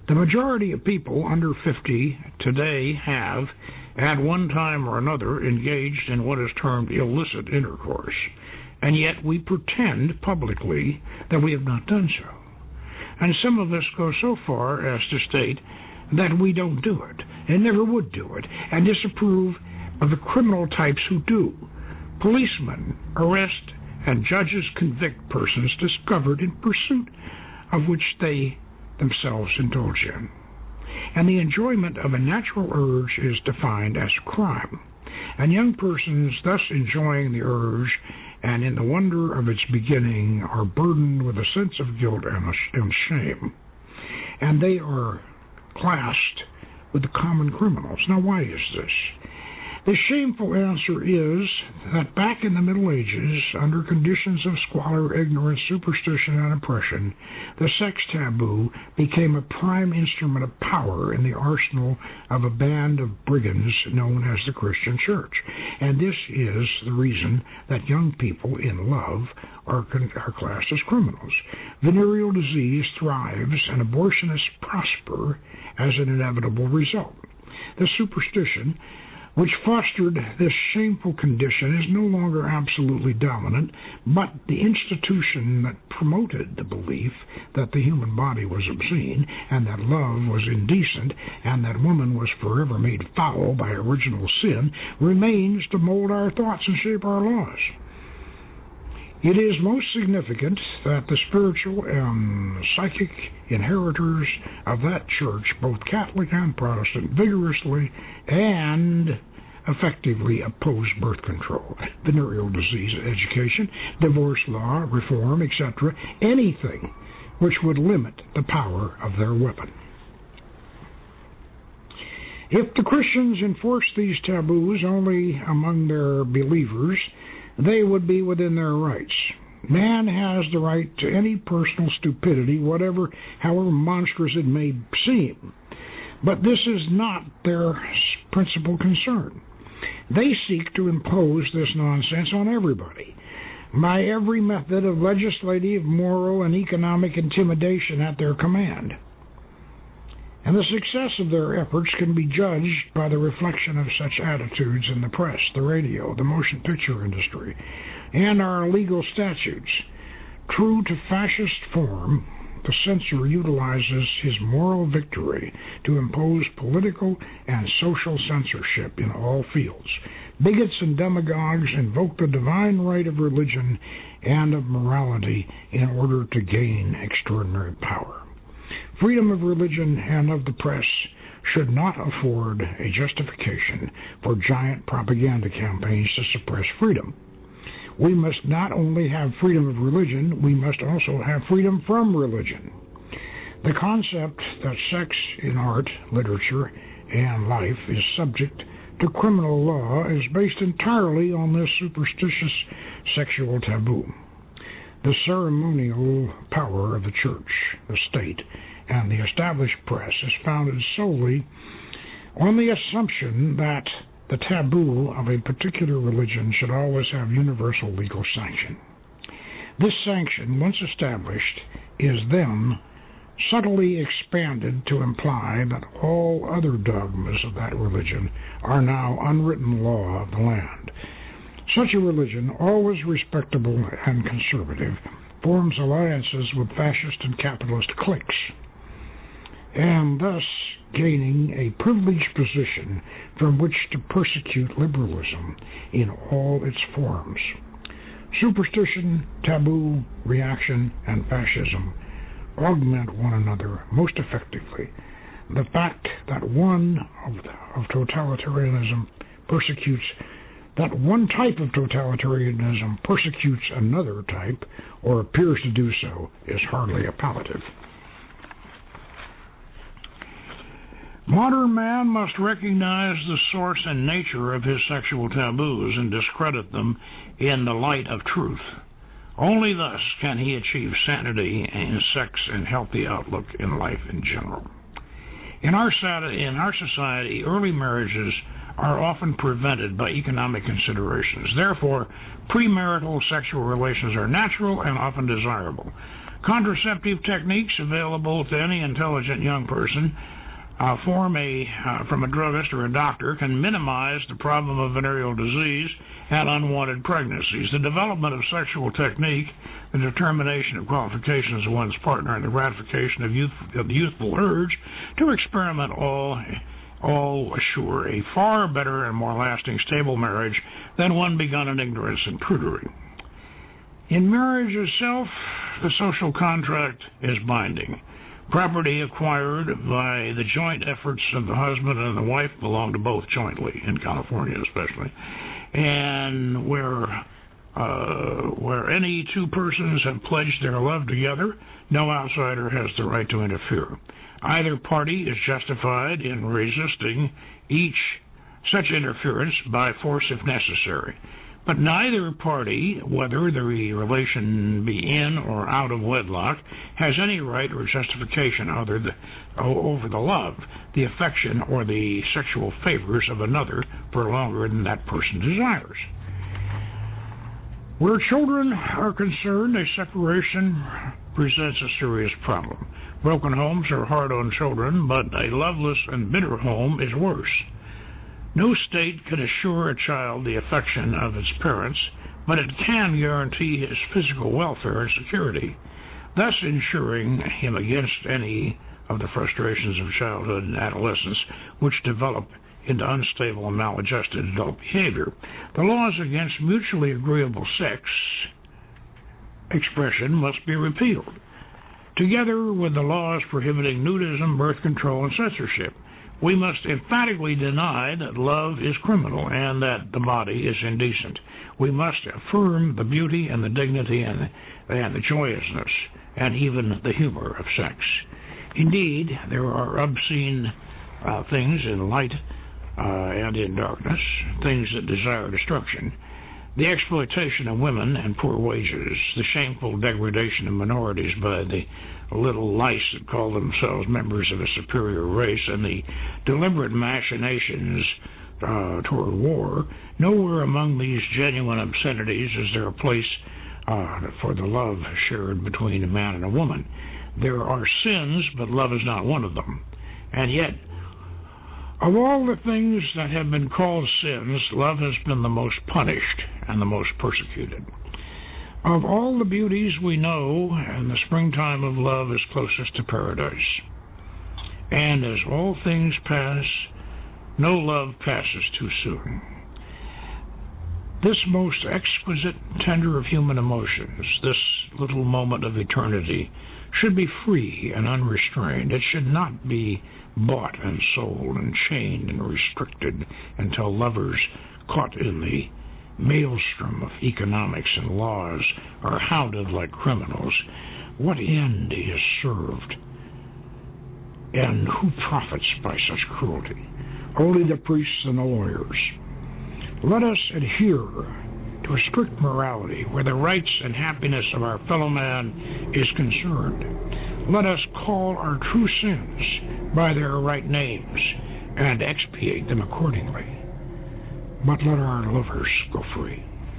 The majority of people under fifty today have, at one time or another, engaged in what is termed illicit intercourse, and yet we pretend publicly that we have not done so. And some of us go so far as to state that we don't do it, and never would do it, and disapprove of the criminal types who do. Policemen arrest and judges convict persons discovered in pursuit of which they themselves indulge in. And the enjoyment of a natural urge is defined as crime, and young persons thus enjoying the urge and in the wonder of its beginning are burdened with a sense of guilt and shame, and they are classed with the common criminals. Now, why is this? The shameful answer is that back in the Middle Ages, under conditions of squalor, ignorance, superstition, and oppression, the sex taboo became a prime instrument of power in the arsenal of a band of brigands known as the Christian Church. And this is the reason that young people in love are, are classed as criminals. Venereal disease thrives and abortionists prosper as an inevitable result. The superstition which fostered this shameful condition is no longer absolutely dominant, but the institution that promoted the belief that the human body was obscene, and that love was indecent, and that woman was forever made foul by original sin, remains to mold our thoughts and shape our laws. It is most significant that the spiritual and psychic inheritors of that church, both Catholic and Protestant, vigorously and effectively oppose birth control, venereal disease education, divorce law, reform, et cetera, anything which would limit the power of their weapon. If the Christians enforced these taboos only among their believers, they would be within their rights. Man has the right to any personal stupidity, whatever, however monstrous it may seem. But this is not their principal concern. They seek to impose this nonsense on everybody by every method of legislative, moral, and economic intimidation at their command. And the success of their efforts can be judged by the reflection of such attitudes in the press, the radio, the motion picture industry, and our legal statutes. True to fascist form, the censor utilizes his moral victory to impose political and social censorship in all fields. Bigots and demagogues invoke the divine right of religion and of morality in order to gain extraordinary power. Freedom of religion and of the press should not afford a justification for giant propaganda campaigns to suppress freedom. We must not only have freedom of religion, we must also have freedom from religion. The concept that sex in art, literature, and life is subject to criminal law is based entirely on this superstitious sexual taboo. The ceremonial power of the church, the state, and the established press is founded solely on the assumption that the taboo of a particular religion should always have universal legal sanction. This sanction, once established, is then subtly expanded to imply that all other dogmas of that religion are now unwritten law of the land. Such a religion, always respectable and conservative, forms alliances with fascist and capitalist cliques, and thus gaining a privileged position from which to persecute liberalism in all its forms. Superstition, taboo, reaction, and fascism augment one another most effectively. The fact that one of, the, of totalitarianism persecutes that one type of totalitarianism persecutes another type, or appears to do so, is hardly appellative. Modern man must recognize the source and nature of his sexual taboos and discredit them in the light of truth. Only thus can he achieve sanity in sex and healthy outlook in life in general. In our, in our society, early marriages are often prevented by economic considerations. Therefore, premarital sexual relations are natural and often desirable. Contraceptive techniques available to any intelligent young person uh, form a, uh, from a druggist or a doctor can minimize the problem of venereal disease and unwanted pregnancies. The development of sexual technique, the determination of qualifications of one's partner, and the gratification of, youth, of the youthful urge to experiment all all assure a far better and more lasting, stable marriage than one begun in ignorance and prudery. In marriage itself, the social contract is binding. Property acquired by the joint efforts of the husband and the wife belong to both jointly, in California especially, and where uh, where any two persons have pledged their love together, no outsider has the right to interfere. Either party is justified in resisting each such interference by force if necessary. But neither party, whether the relation be in or out of wedlock, has any right or justification other the, over the love, the affection, or the sexual favors of another for longer than that person desires. Where children are concerned, a separation presents a serious problem. Broken homes are hard on children, but a loveless and bitter home is worse. No state can assure a child the affection of its parents, but it can guarantee his physical welfare and security, thus ensuring him against any of the frustrations of childhood and adolescence which develop into unstable and maladjusted adult behavior. The laws against mutually agreeable sex expression must be repealed, together with the laws prohibiting nudism, birth control, and censorship. We must emphatically deny that love is criminal and that the body is indecent. We must affirm the beauty and the dignity and, and the joyousness and even the humor of sex. Indeed, there are obscene uh, things in light uh, and in darkness, things that desire destruction. The exploitation of women and poor wages, the shameful degradation of minorities by the little lice that call themselves members of a superior race, and the deliberate machinations uh, toward war. Nowhere among these genuine obscenities is there a place uh, for the love shared between a man and a woman. There are sins, but love is not one of them. And yet, of all the things that have been called sins, love has been the most punished and the most persecuted. Of all the beauties we know, and the springtime of love is closest to paradise. And as all things pass, no love passes too soon. This most exquisite, tender of human emotions, this little moment of eternity, should be free and unrestrained. It should not be bought and sold and chained and restricted until lovers caught in the maelstrom of economics and laws are hounded like criminals. What end is served, and who profits by such cruelty? Only the priests and the lawyers. Let us adhere to a strict morality where the rights and happiness of our fellow man is concerned. Let us call our true sins by their right names and expiate them accordingly. But let our lovers go free.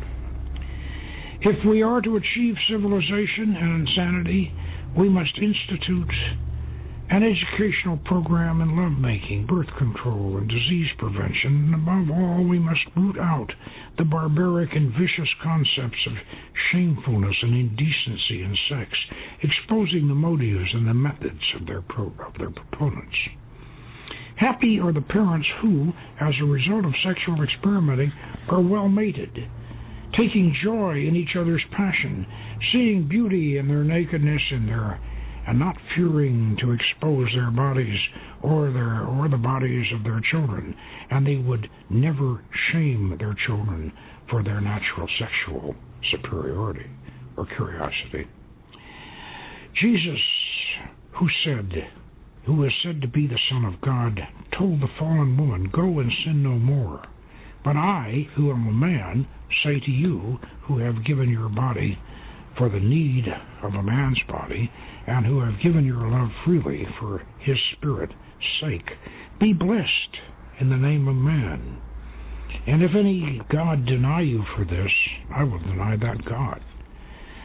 If we are to achieve civilization and insanity, we must institute an educational program in lovemaking, birth control, and disease prevention. And above all, we must root out the barbaric and vicious concepts of shamefulness and indecency in sex, exposing the motives and the methods of their, pro- of their proponents. Happy are the parents who, as a result of sexual experimenting, are well mated, taking joy in each other's passion, seeing beauty in their nakedness and their and not fearing to expose their bodies or their or the bodies of their children, and they would never shame their children for their natural sexual superiority or curiosity. Jesus, who said, who is said to be the Son of God, told the fallen woman, "Go and sin no more. But I, who am a man, say to you, who have given your body for the need of a man's body, and who have given your love freely for his Spirit's sake, be blessed in the name of man. And if any God deny you for this, I will deny that God.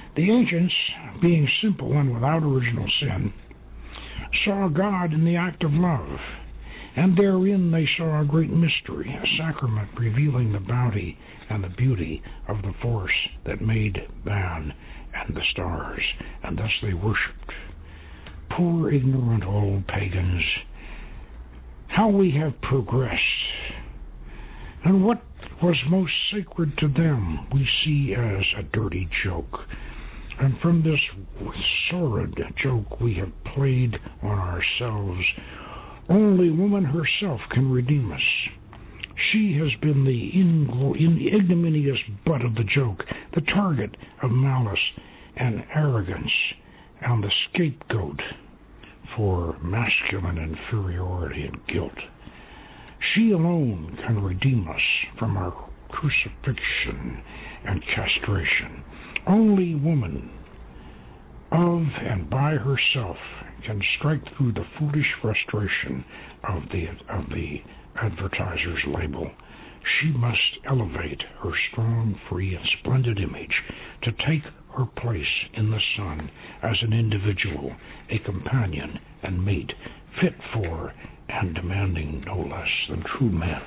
The ancients, being simple and without original sin, saw God in the act of love, and therein they saw a great mystery, a sacrament revealing the bounty and the beauty of the force that made man and the stars, and thus they worshipped. Poor ignorant old pagans, how we have progressed, and what was most sacred to them we see as a dirty joke. And from this sordid joke we have played on ourselves. Only woman herself can redeem us. She has been the ignominious butt of the joke, the target of malice and arrogance, and the scapegoat for masculine inferiority and guilt. She alone can redeem us from our crucifixion and castration. Only woman, of and by herself, can strike through the foolish frustration of the of the advertiser's label. She must elevate her strong, free, and splendid image to take her place in the sun as an individual, a companion and mate, fit for and demanding no less than true men.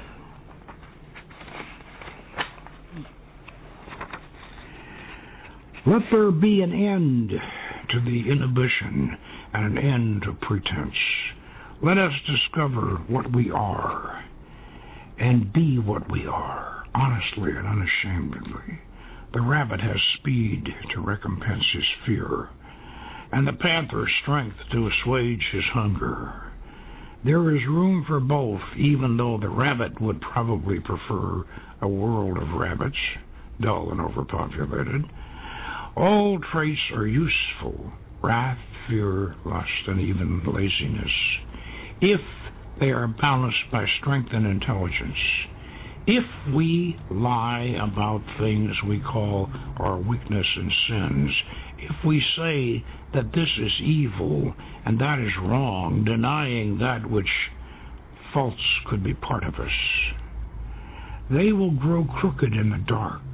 Let there be an end to the inhibition and an end to pretense. Let us discover what we are and be what we are, honestly and unashamedly. The rabbit has speed to recompense his fear, and the panther strength to assuage his hunger. There is room for both, even though the rabbit would probably prefer a world of rabbits, dull and overpopulated. All traits are useful: wrath, fear, lust, and even laziness, if they are balanced by strength and intelligence. If we lie about things we call our weakness and sins, if we say that this is evil and that is wrong, denying that which faults could be part of us, they will grow crooked in the dark.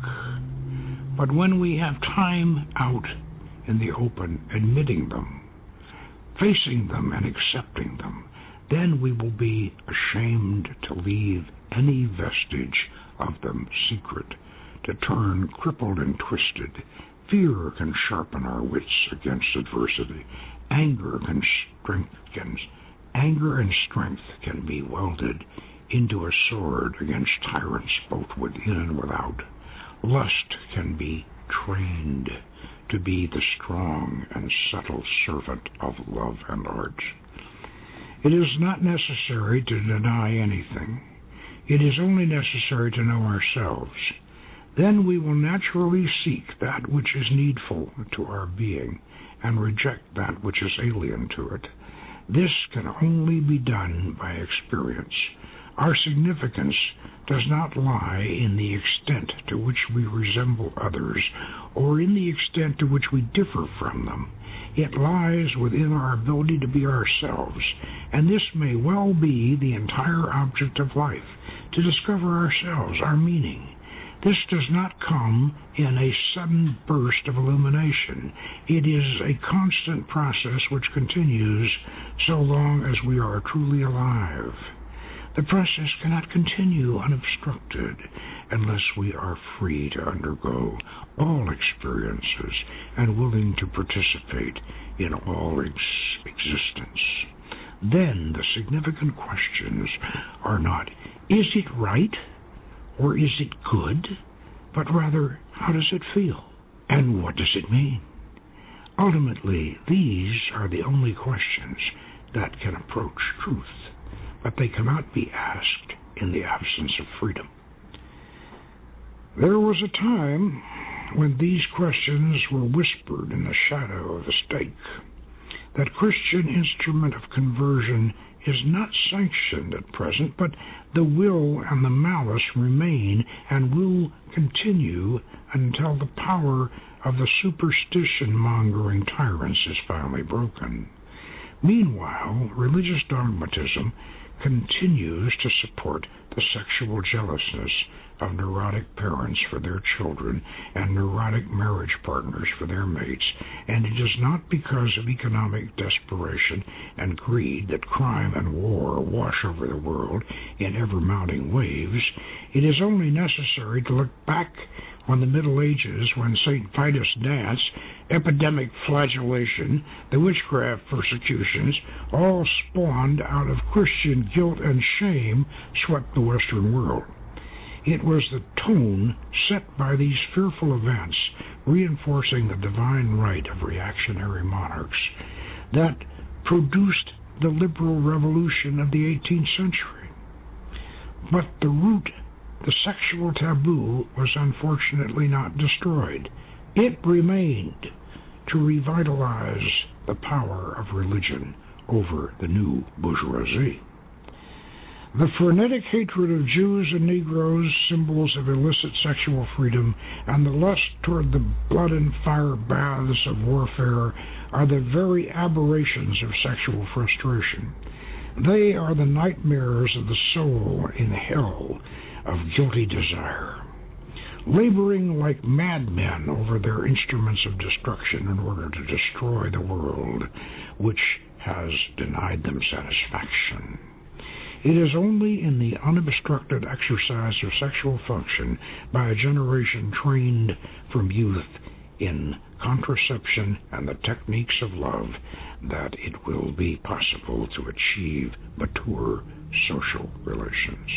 But when we have time out in the open, admitting them, facing them and accepting them, then we will be ashamed to leave any vestige of them secret, to turn crippled and twisted. Fear can sharpen our wits against adversity. Anger can strength can, anger and strength can be welded into a sword against tyrants both within and without. Lust can be trained to be the strong and subtle servant of love and art. It is not necessary to deny anything. It is only necessary to know ourselves. Then we will naturally seek that which is needful to our being and reject that which is alien to it. This can only be done by experience. Our significance does not lie in the extent to which we resemble others or in the extent to which we differ from them. It lies within our ability to be ourselves, and this may well be the entire object of life, to discover ourselves, our meaning. This does not come in a sudden burst of illumination. It is a constant process which continues so long as we are truly alive. The process cannot continue unobstructed unless we are free to undergo all experiences and willing to participate in all ex- existence. Then the significant questions are not, is it right or is it good, but rather, how does it feel and what does it mean? Ultimately, these are the only questions that can approach truth, but they cannot be asked in the absence of freedom. There was a time when these questions were whispered in the shadow of the stake. That Christian instrument of conversion is not sanctioned at present, but the will and the malice remain and will continue until the power of the superstition-mongering tyrants is finally broken. Meanwhile, religious dogmatism continues to support the sexual jealousness of neurotic parents for their children and neurotic marriage partners for their mates, and it is not because of economic desperation and greed that crime and war wash over the world in ever-mounting waves. It is only necessary to look back on the Middle Ages, when Saint Vitus dance, epidemic flagellation, the witchcraft persecutions, all spawned out of Christian guilt and shame swept the Western world. It was the tone set by these fearful events, reinforcing the divine right of reactionary monarchs, that produced the liberal revolution of the eighteenth century. But the root, the sexual taboo, was unfortunately not destroyed. It remained to revitalize the power of religion over the new bourgeoisie. The frenetic hatred of Jews and Negroes, symbols of illicit sexual freedom, and the lust toward the blood and fire baths of warfare are the very aberrations of sexual frustration. They are the nightmares of the soul in hell of guilty desire, laboring like madmen over their instruments of destruction in order to destroy the world which has denied them satisfaction. It is only in the unobstructed exercise of sexual function by a generation trained from youth in contraception and the techniques of love that it will be possible to achieve mature social relations.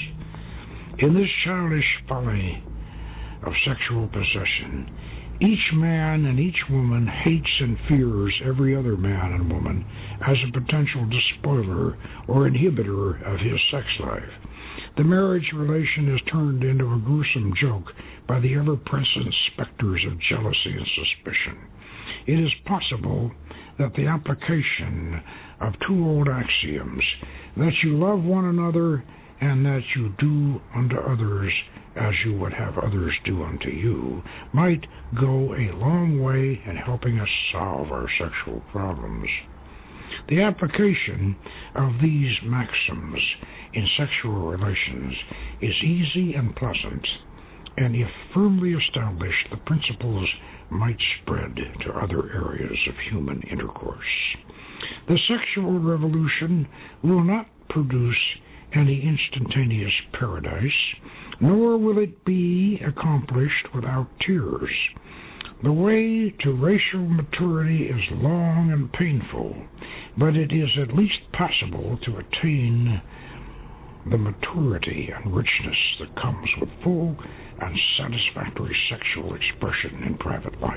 In this childish folly of sexual possession, each man and each woman hates and fears every other man and woman as a potential despoiler or inhibitor of his sex life. The marriage relation is turned into a gruesome joke by the ever-present specters of jealousy and suspicion. It is possible that the application of two old axioms, that you love one another and that you do unto others as you would have others do unto you, might go a long way in helping us solve our sexual problems. The application of these maxims in sexual relations is easy and pleasant, and if firmly established, the principles might spread to other areas of human intercourse. The sexual revolution will not produce any instantaneous paradise, nor will it be accomplished without tears. The way to racial maturity is long and painful, but it is at least possible to attain the maturity and richness that comes with full and satisfactory sexual expression in private life.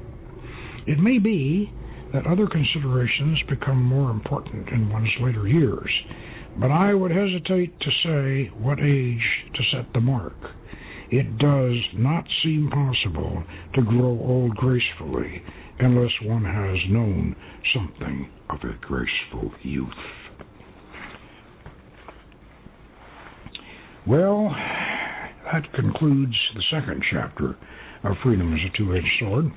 It may be that other considerations become more important in one's later years, but I would hesitate to say what age to set the mark. It does not seem possible to grow old gracefully unless one has known something of a graceful youth. Well, that concludes the second chapter of Freedom as a Two-Edged Sword.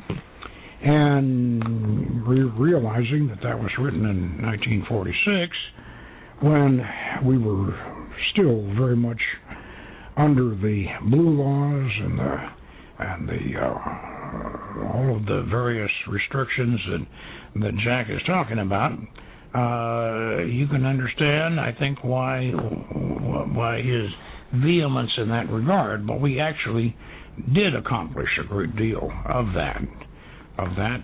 And re- realizing that that was written in nineteen forty-six, when we were still very much under the blue laws and the and the uh, all of the various restrictions that that Jack is talking about, uh, you can understand, I think, why why his vehemence in that regard. But we actually did accomplish a great deal of that of that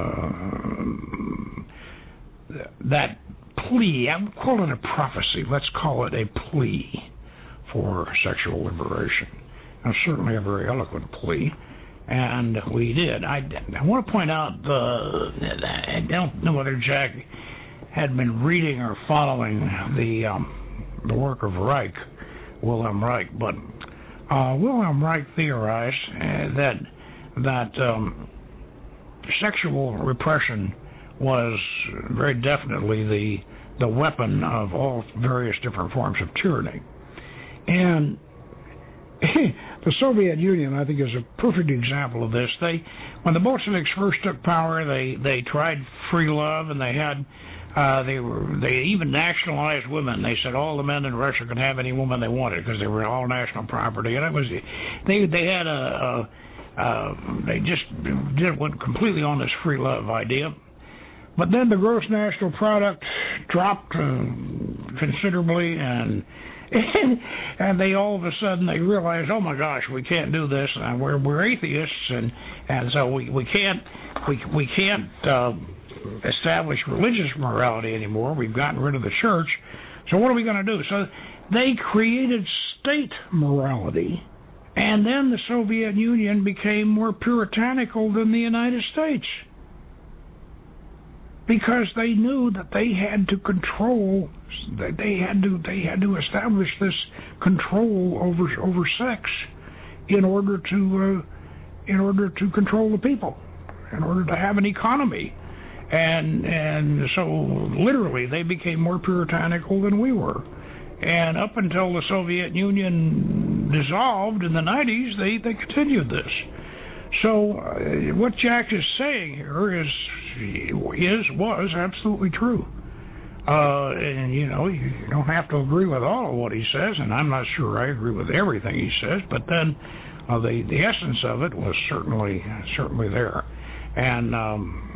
uh, that plea. I would call it a prophecy. Let's call it a plea for sexual liberation. Now, certainly a very eloquent plea, and we did. I, I want to point out, the, I don't know whether Jack had been reading or following the um, the work of Reich, Wilhelm Reich, but uh, Wilhelm Reich theorized uh, that that um, sexual repression was very definitely the the weapon of all various different forms of tyranny. And the Soviet Union, I think, is a perfect example of this. They, when the Bolsheviks first took power, they, they tried free love, and they had Uh, they were they even nationalized women. They said all the men in Russia could have any woman they wanted because they were all national property. And it was they they had a, a uh, they just did went completely on this free love idea. But then the gross national product dropped uh, considerably, and, and and they all of a sudden they realized, oh my gosh, we can't do this. And we're we're atheists, and and so we we can't we we can't. Uh, establish religious morality anymore. We've gotten rid of the church. So what are we going to do? So they created state morality, and then the Soviet Union became more puritanical than the United States because they knew that they had to control, that they had to they had to establish this control over over sex in order to uh, in order to control the people, in order to have an economy. And and so literally they became more puritanical than we were. And up until the Soviet Union dissolved in the nineties, they, they continued this. So uh, what Jack is saying here is, is was absolutely true. Uh, and, you know, you don't have to agree with all of what he says, and I'm not sure I agree with everything he says, but then uh, the, the essence of it was certainly, certainly there. And... Um,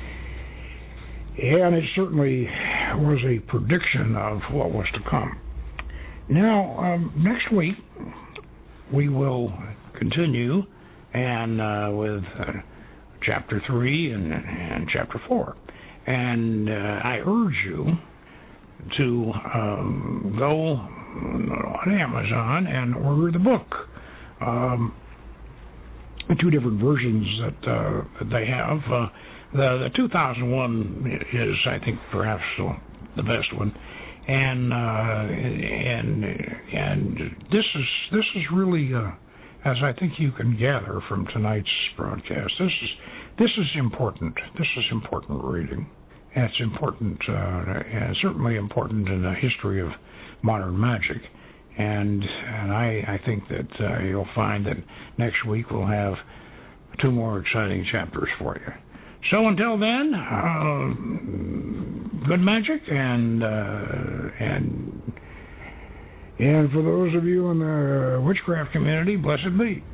And it certainly was a prediction of what was to come. Now, um, next week, we will continue and uh, with uh, Chapter three and, and Chapter four. And uh, I urge you to um, go on Amazon and order the book. Um, two different versions that, uh, that they have. Uh, The, the two thousand one is, I think, perhaps the best one, and uh, and and this is this is really, uh, as I think you can gather from tonight's broadcast, this is this is important. This is important reading, and it's important, uh, and certainly important in the history of modern magic. And and I I think that uh, you'll find that next week we'll have two more exciting chapters for you. So until then, uh, good magic, and uh, and and for those of you in the witchcraft community, blessed be.